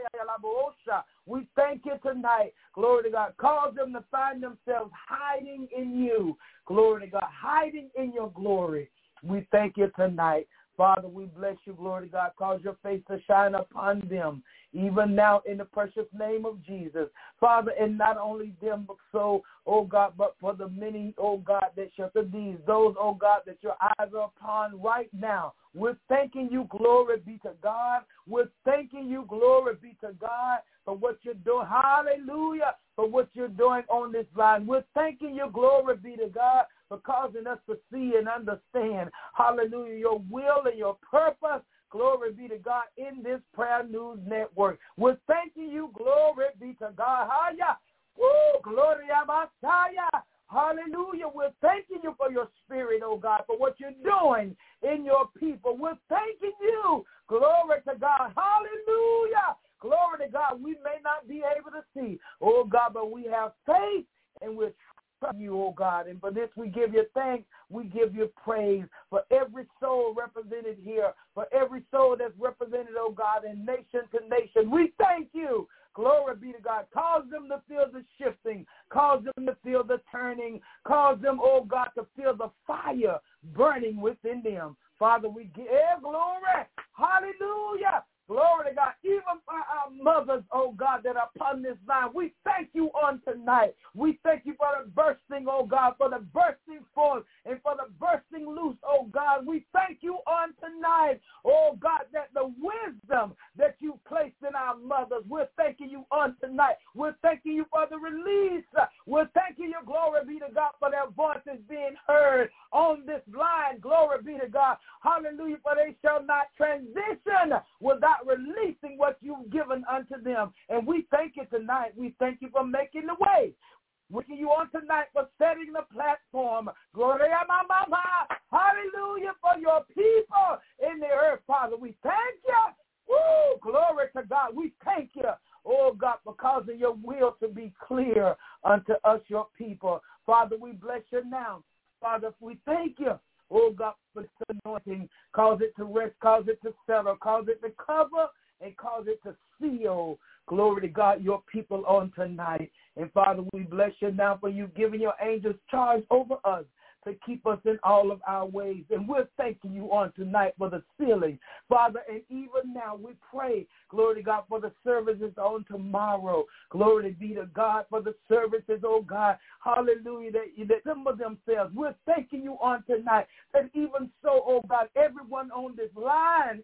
We thank you tonight. Glory to God. Cause them to find themselves hiding in you. Glory to God. Hiding in your glory. We thank you tonight. Father, we bless you, glory to God. Cause your face to shine upon them, even now in the precious name of Jesus. Father, and not only them, but so, oh God, but for the many, oh God, that shall these, those, oh God, that your eyes are upon right now. We're thanking you, glory be to God. We're thanking you, glory be to God, for what you're doing. Hallelujah, for what you're doing on this line. We're thanking you, glory be to God, for causing us to see and understand, hallelujah, your will and your purpose, glory be to God, in this Prayer News Network. We're thanking you, glory be to God. Woo, glory Messiah. Hallelujah. We're thanking you for your spirit, oh God, for what you're doing in your people. We're thanking you, glory to God. Hallelujah. Glory to God. We may not be able to see, oh God, but we have faith and we're you, oh God, and for this we give you thanks, we give you praise for every soul represented here, for every soul that's represented, oh God, in nation to nation. We thank you. Glory be to God. Cause them to feel the shifting. Cause them to feel the turning. Cause them, oh God, to feel the fire burning within them. Father, we give glory. Hallelujah. Glory to God. Even for our mothers, oh God, that are upon this line, we thank you on tonight. We thank you for the bursting, oh God, for the bursting forth and for the bursting loose, oh God. We thank you on tonight, oh God, that the wisdom that you placed in our mothers, we're thanking you on tonight. We're thanking you for the release. We're thanking you, glory be to God, for their voices being heard on this line. Glory be to God. Hallelujah, for they shall not transition without releasing what you've given unto them. And we thank you tonight. We thank you for making the way. We thank you on tonight for setting the platform. Glory, hallelujah, for your people in the earth, Father. We thank you. Woo, glory to God. We thank you, oh God, for causing your will to be clear unto us, your people. Father, we bless you now. Father, we thank you. Oh, God, for this anointing, cause it to rest, cause it to settle, cause it to cover, and cause it to seal, glory to God, your people on tonight. And, Father, we bless you now for you giving your angels charge over us to keep us in all of our ways. And we're thanking you on tonight for the sealing, Father. And even now we pray, glory to God, for the services on tomorrow. Glory be to God for the services, oh God. Hallelujah, that some of themselves. We're thanking you on tonight that even so, oh God, everyone on this line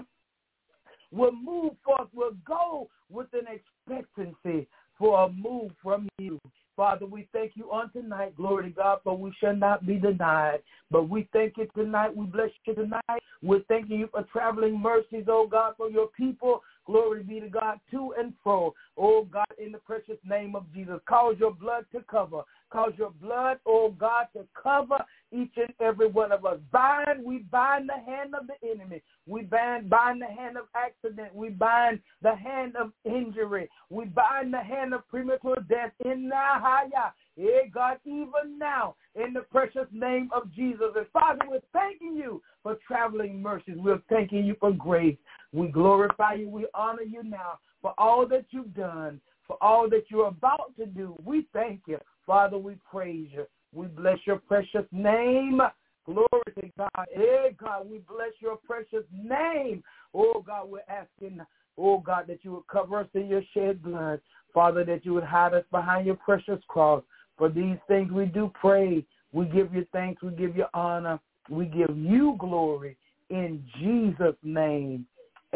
will move forth, will go with an expectancy for a move from you. Father, we thank you on tonight, glory to God, for we shall not be denied. But we thank you tonight. We bless you tonight. We're thanking you for traveling mercies, oh God, for your people. Glory be to God, to and fro. Oh God, in the precious name of Jesus, cause your blood to cover. Cause your blood, oh God, to cover each and every one of us. We bind the hand of the enemy. We bind the hand of accident. We bind the hand of injury. We bind the hand of premature death in Nahaya. God, even now, in the precious name of Jesus. And Father, we're thanking you for traveling mercies. We're thanking you for grace. We glorify you. We honor you now for all that you've done, for all that you're about to do. We thank you. Father, we praise you. We bless your precious name. Glory to God. God, we bless your precious name. Oh, God, we're asking, oh, God, that you would cover us in your shed blood. Father, that you would hide us behind your precious cross. For these things we do pray. We give you thanks. We give you honor. We give you glory in Jesus' name.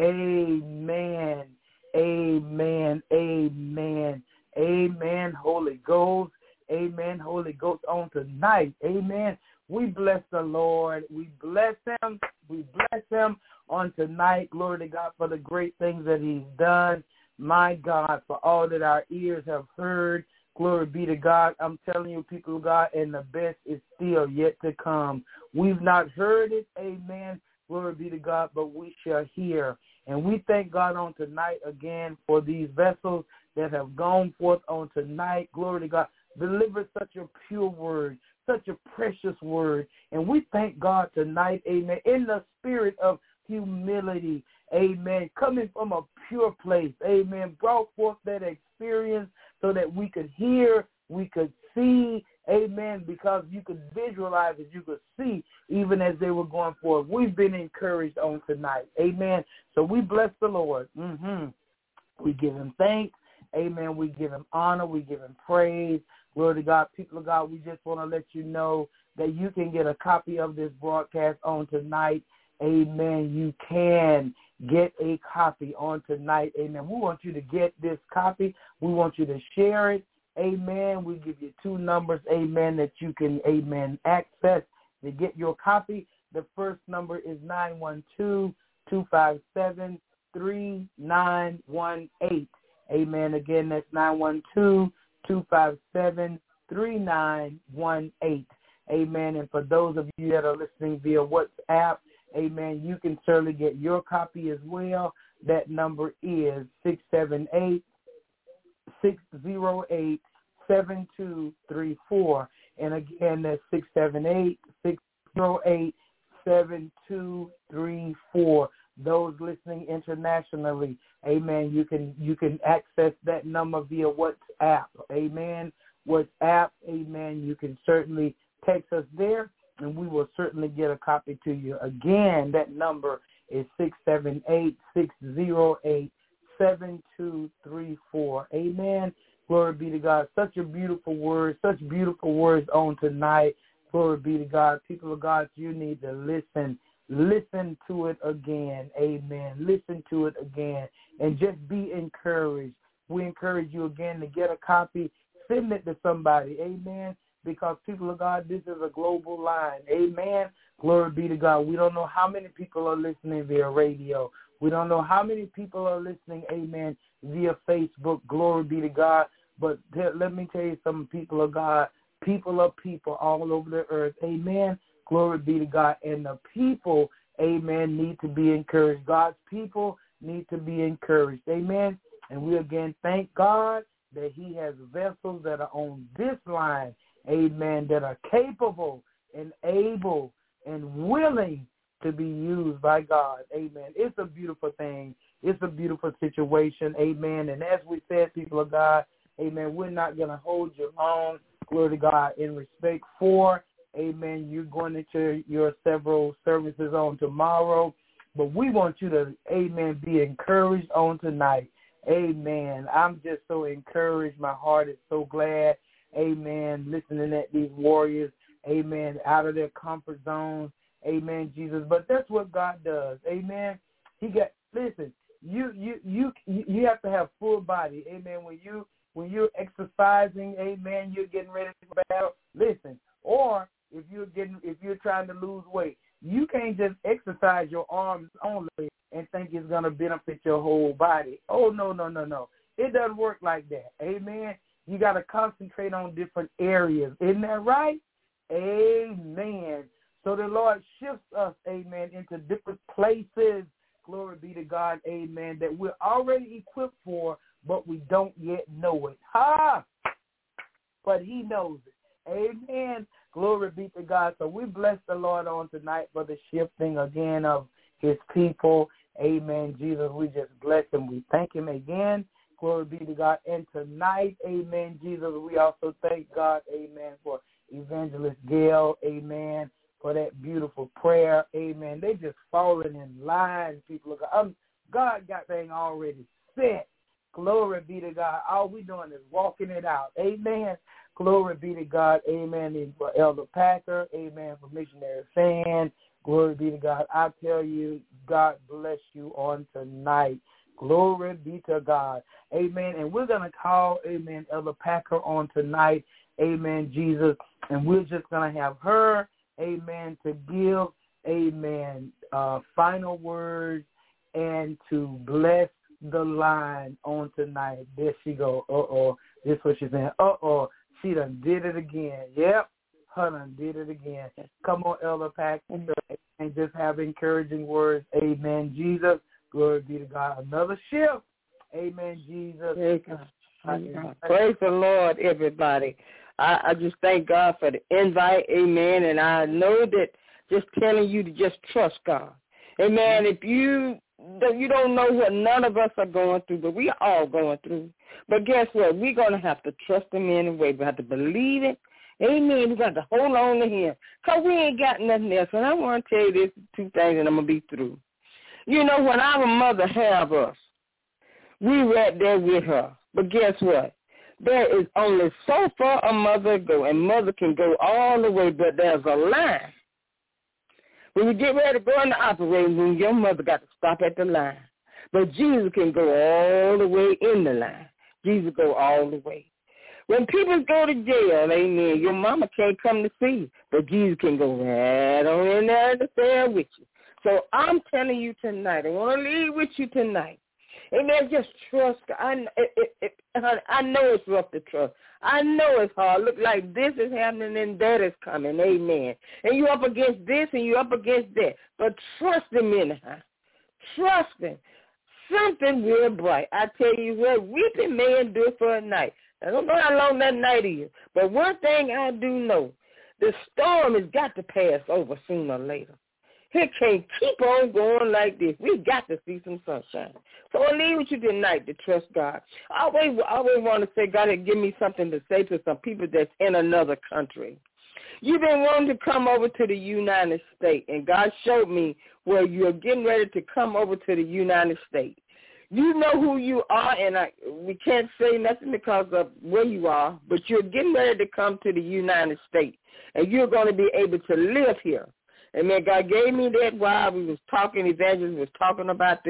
Amen. Amen. Amen. Amen. Holy Ghost. Amen. Holy Ghost on tonight. Amen. We bless the Lord. We bless him. We bless him on tonight. Glory to God for the great things that he's done. My God, for all that our ears have heard. Glory be to God. I'm telling you, people of God, and the best is still yet to come. We've not heard it. Amen. Glory be to God, but we shall hear. And we thank God on tonight again for these vessels that have gone forth on tonight. Glory to God. Deliver such a pure word, such a precious word. And we thank God tonight, amen, in the spirit of humility, amen, coming from a pure place, amen, brought forth that experience so that we could hear, we could see, amen, because you could visualize it, you could see even as they were going forward. We've been encouraged on tonight, amen. So we bless the Lord. We give him thanks, amen. We give him honor, we give him praise. Glory to God. People of God, we just want to let you know that you can get a copy of this broadcast on tonight. Amen. You can get a copy on tonight. Amen. We want you to get this copy. We want you to share it. Amen. We give you two numbers, amen, that you can, amen, access to get your copy. The first number is 912-257-3918. Amen. Again, that's 912-257-3918. Amen. And for those of you that are listening via WhatsApp, amen, you can certainly get your copy as well. That number is 678-608-7234. And again, that's 678-608-7234. Those listening internationally, amen, you can access that number via WhatsApp. Amen. WhatsApp, amen. You can certainly text us there, and we will certainly get a copy to you. Again, that number is 678-608-7234. Amen. Glory be to God. Such a beautiful word, such beautiful words on tonight. Glory be to God. People of God, you need to listen. Listen to it again. Amen. Listen to it again. And just be encouraged. We encourage you again to get a copy. Send it to somebody. Amen. Because, people of God, this is a global line. Amen. Glory be to God. We don't know how many people are listening via radio. We don't know how many people are listening, amen, via Facebook. Glory be to God. But let me tell you something, people of God. People are people all over the earth. Amen. Glory be to God. And the people, amen, need to be encouraged. God's people need to be encouraged. Amen. And we again thank God that he has vessels that are on this line, amen, that are capable and able and willing to be used by God. Amen. It's a beautiful thing. It's a beautiful situation. Amen. And as we said, people of God, amen, we're not going to hold you long. Glory to God. In respect for, amen, you're going into your several services on tomorrow. But we want you to, amen, be encouraged on tonight. Amen. I'm just so encouraged. My heart is so glad, amen, listening at these warriors, amen, out of their comfort zones. Amen, Jesus. But that's what God does. Amen. Listen, you have to have full body. Amen. When you're exercising, amen, you're getting ready for battle. Listen, or if you're trying to lose weight, you can't just exercise your arms only and think it's going to benefit your whole body. Oh, no. It doesn't work like that. Amen. You got to concentrate on different areas. Isn't that right? Amen. So the Lord shifts us, amen, into different places. Glory be to God, amen, that we're already equipped for, but we don't yet know it. but he knows it. Amen. Glory be to God. So we bless the Lord on tonight for the shifting again of his people. Amen. Jesus, we just bless him. We thank him again. Glory be to God. And tonight, amen, Jesus, we also thank God, amen, for Evangelist Gail, amen, for that beautiful prayer. Amen. They just falling in line, people of God. God got things already set. Glory be to God. All we doing is walking it out. Amen. Glory be to God. Amen. And for Elder Packer. Amen. For Missionary Fan. Glory be to God. I tell you, God bless you on tonight. Glory be to God. Amen. And we're going to call, amen, Elder Packer on tonight. Amen, Jesus. And we're just going to have her, amen, to give, amen, final words and to bless the line on tonight. There she go. This is what she's saying. She done did it again. Yep. Her done did it again. Come on, Elder Packer, and just have encouraging words. Amen, Jesus. Glory be to God. Another shift. Amen, Jesus. Praise the Lord, everybody. I just thank God for the invite. Amen. And I know that just telling you to just trust God. Amen. If you don't know what none of us are going through, but we are all going through. But guess what? We're going to have to trust him anyway. We have to believe it. Amen. We got to hold on to him because we ain't got nothing else. And I want to tell you this two things, and I'm going to be through. You know, when our mother have us, we right there with her. But guess what? There is only so far a mother go, and mother can go all the way, but there's a line. When you get ready to go in the operating room, your mother got to stop at the line. But Jesus can go all the way in the line. Jesus go all the way. When people go to jail, amen, your mama can't come to see you, but Jesus can go right on in there to stand with you. So I'm telling you tonight, I want to leave with you tonight. Amen, just trust God. I know it's rough to trust. I know it's hard. Look like this is happening and that is coming. Amen. And you're up against this and you're up against that. But trust him anyhow. Trust him. Something real bright. I tell you what, weeping may endure for a night. I don't know how long that night is. But one thing I do know, the storm has got to pass over sooner or later. It can't keep on going like this. We got to see some sunshine. So I leave with you tonight to trust God. I always want to say God had given me something to say to some people that's in another country. You've been wanting to come over to the United States, and God showed me where you're getting ready to come over to the United States. You know who you are, and we can't say nothing because of where you are, but you're getting ready to come to the United States, and you're going to be able to live here. Amen. God gave me that while we was talking. Evangelist was talking about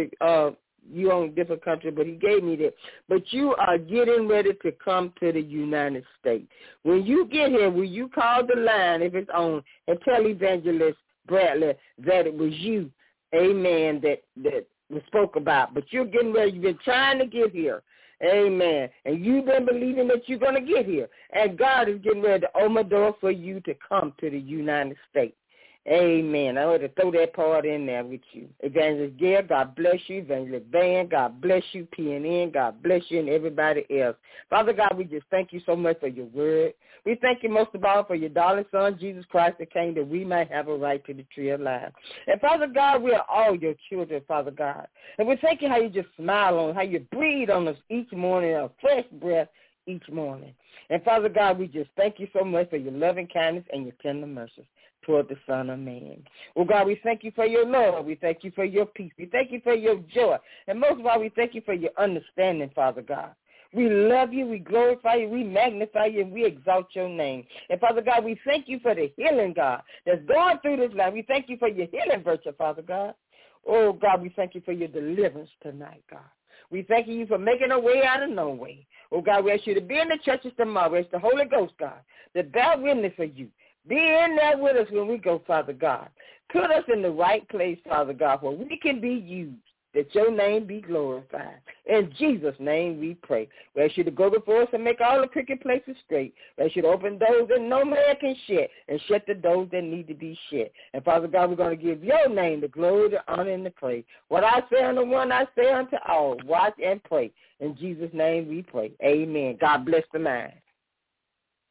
you on different country, but he gave me that. But you are getting ready to come to the United States. When you get here, will you call the line if it's on and tell Evangelist Bradley that it was you, amen, that we spoke about. But you're getting ready. You've been trying to get here. Amen. And you've been believing that you're going to get here. And God is getting ready to open the door for you to come to the United States. Amen. I want to throw that part in there with you. Evangelist Gail, God bless you. Evangelist Van, God bless you. PNN, God bless you, and everybody else. Father God, we just thank you so much for your word. We thank you most of all for your darling son, Jesus Christ, that came that we might have a right to the tree of life. And Father God, we are all your children, Father God. And we thank you how you just smile on, how you breathe on us each morning, a fresh breath each morning. And Father God, we just thank you so much for your loving kindness and your tender mercies toward the Son of Man. Oh, God, we thank you for your love. We thank you for your peace. We thank you for your joy. And most of all, we thank you for your understanding, Father God. We love you, we glorify you, we magnify you, and we exalt your name. And, Father God, we thank you for the healing, God, that's going through this life. We thank you for your healing virtue, Father God. Oh, God, we thank you for your deliverance tonight, God. We thank you for making a way out of no way. Oh, God, we ask you to be in the churches tomorrow. It's the Holy Ghost, God, that bear witness for you. Be in there with us when we go, Father God. Put us in the right place, Father God, where we can be used, that your name be glorified. In Jesus' name we pray. We ask you to go before us and make all the crooked places straight. We ask you to open doors that no man can shut, and shut the doors that need to be shut. And, Father God, we're going to give your name the glory, the honor, and the praise. What I say unto one, I say unto all. Watch and pray. In Jesus' name we pray. Amen. God bless the man.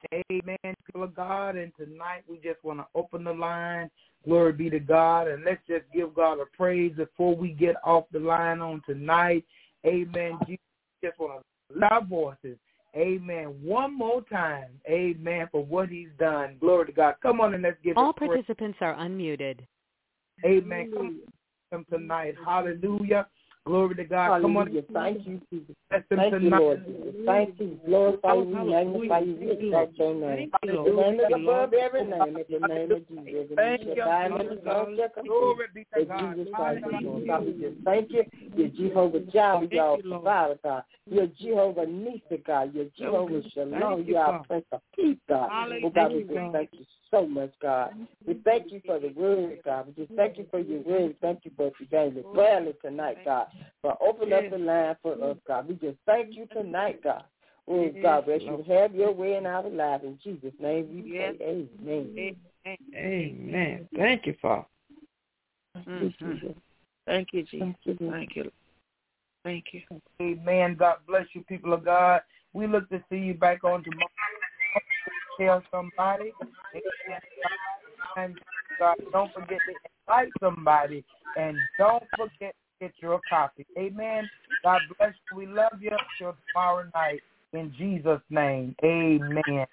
Amen, people of God. And tonight we just want to open the line. Glory be to God. And let's just give God a praise before we get off the line on tonight. Amen. Jesus, just want to lift our voices. Amen. One more time. Amen. For what he's done. Glory to God. Come on and let's give all participants are unmuted. Amen. Come tonight. Hallelujah. Glory to God. Hallelujah. Come on. Thank you, Jesus. Thank you, Lord Jesus. Thank you. Glorify you, magnify you, exalt your name. The name is above every name. It's the name of Jesus. Thank you. Glory be to God. Jesus Christ, Lord. God, we just thank you. You're Jehovah Jireh, y'all provider, God. You're Jehovah Nisi, God. You're Jehovah Shalom. You're our Prince of Peace, God. Oh, God, we just thank you so much, God. We thank you for the word, God. We just thank you for your word. Thank you for Evangelist Bradley tonight, God. For opening up the line for us, God. We just thank you tonight, God. Oh, God, bless you. Have your way in our lives. In Jesus' name we pray. Amen. Amen. Thank you, Father. Mm-hmm. Thank you, Jesus. Thank you. Thank you. Amen. God bless you, people of God. We look to see you back on tomorrow. Tell somebody. And God, don't forget to invite somebody. And don't forget to get your copy. Amen. God bless you. We love you. Till tomorrow night. In Jesus' name. Amen.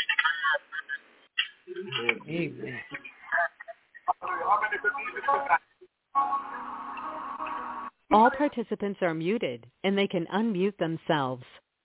Amen. All participants are muted, and they can unmute themselves.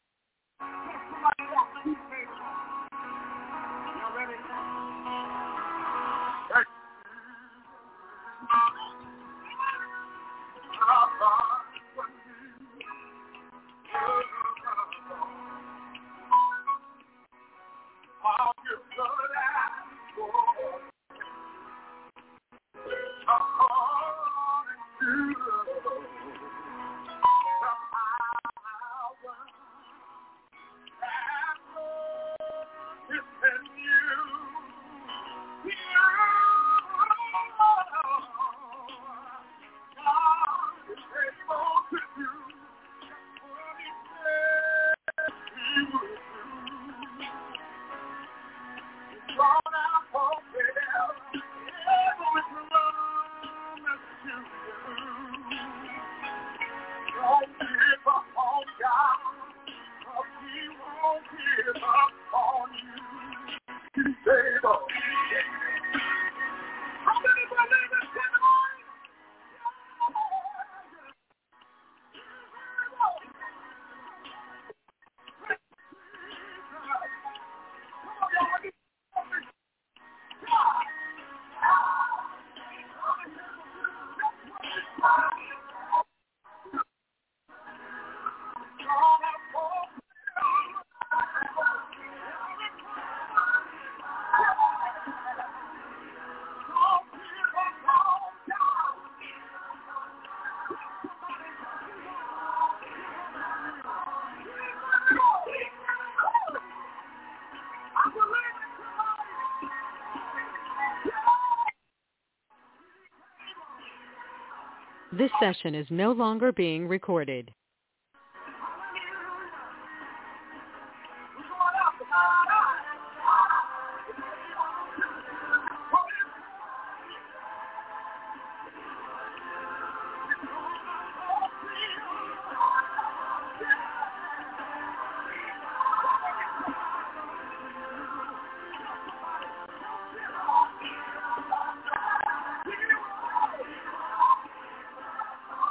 This session is no longer being recorded.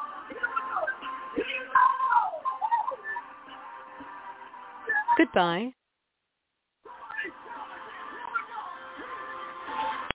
Goodbye.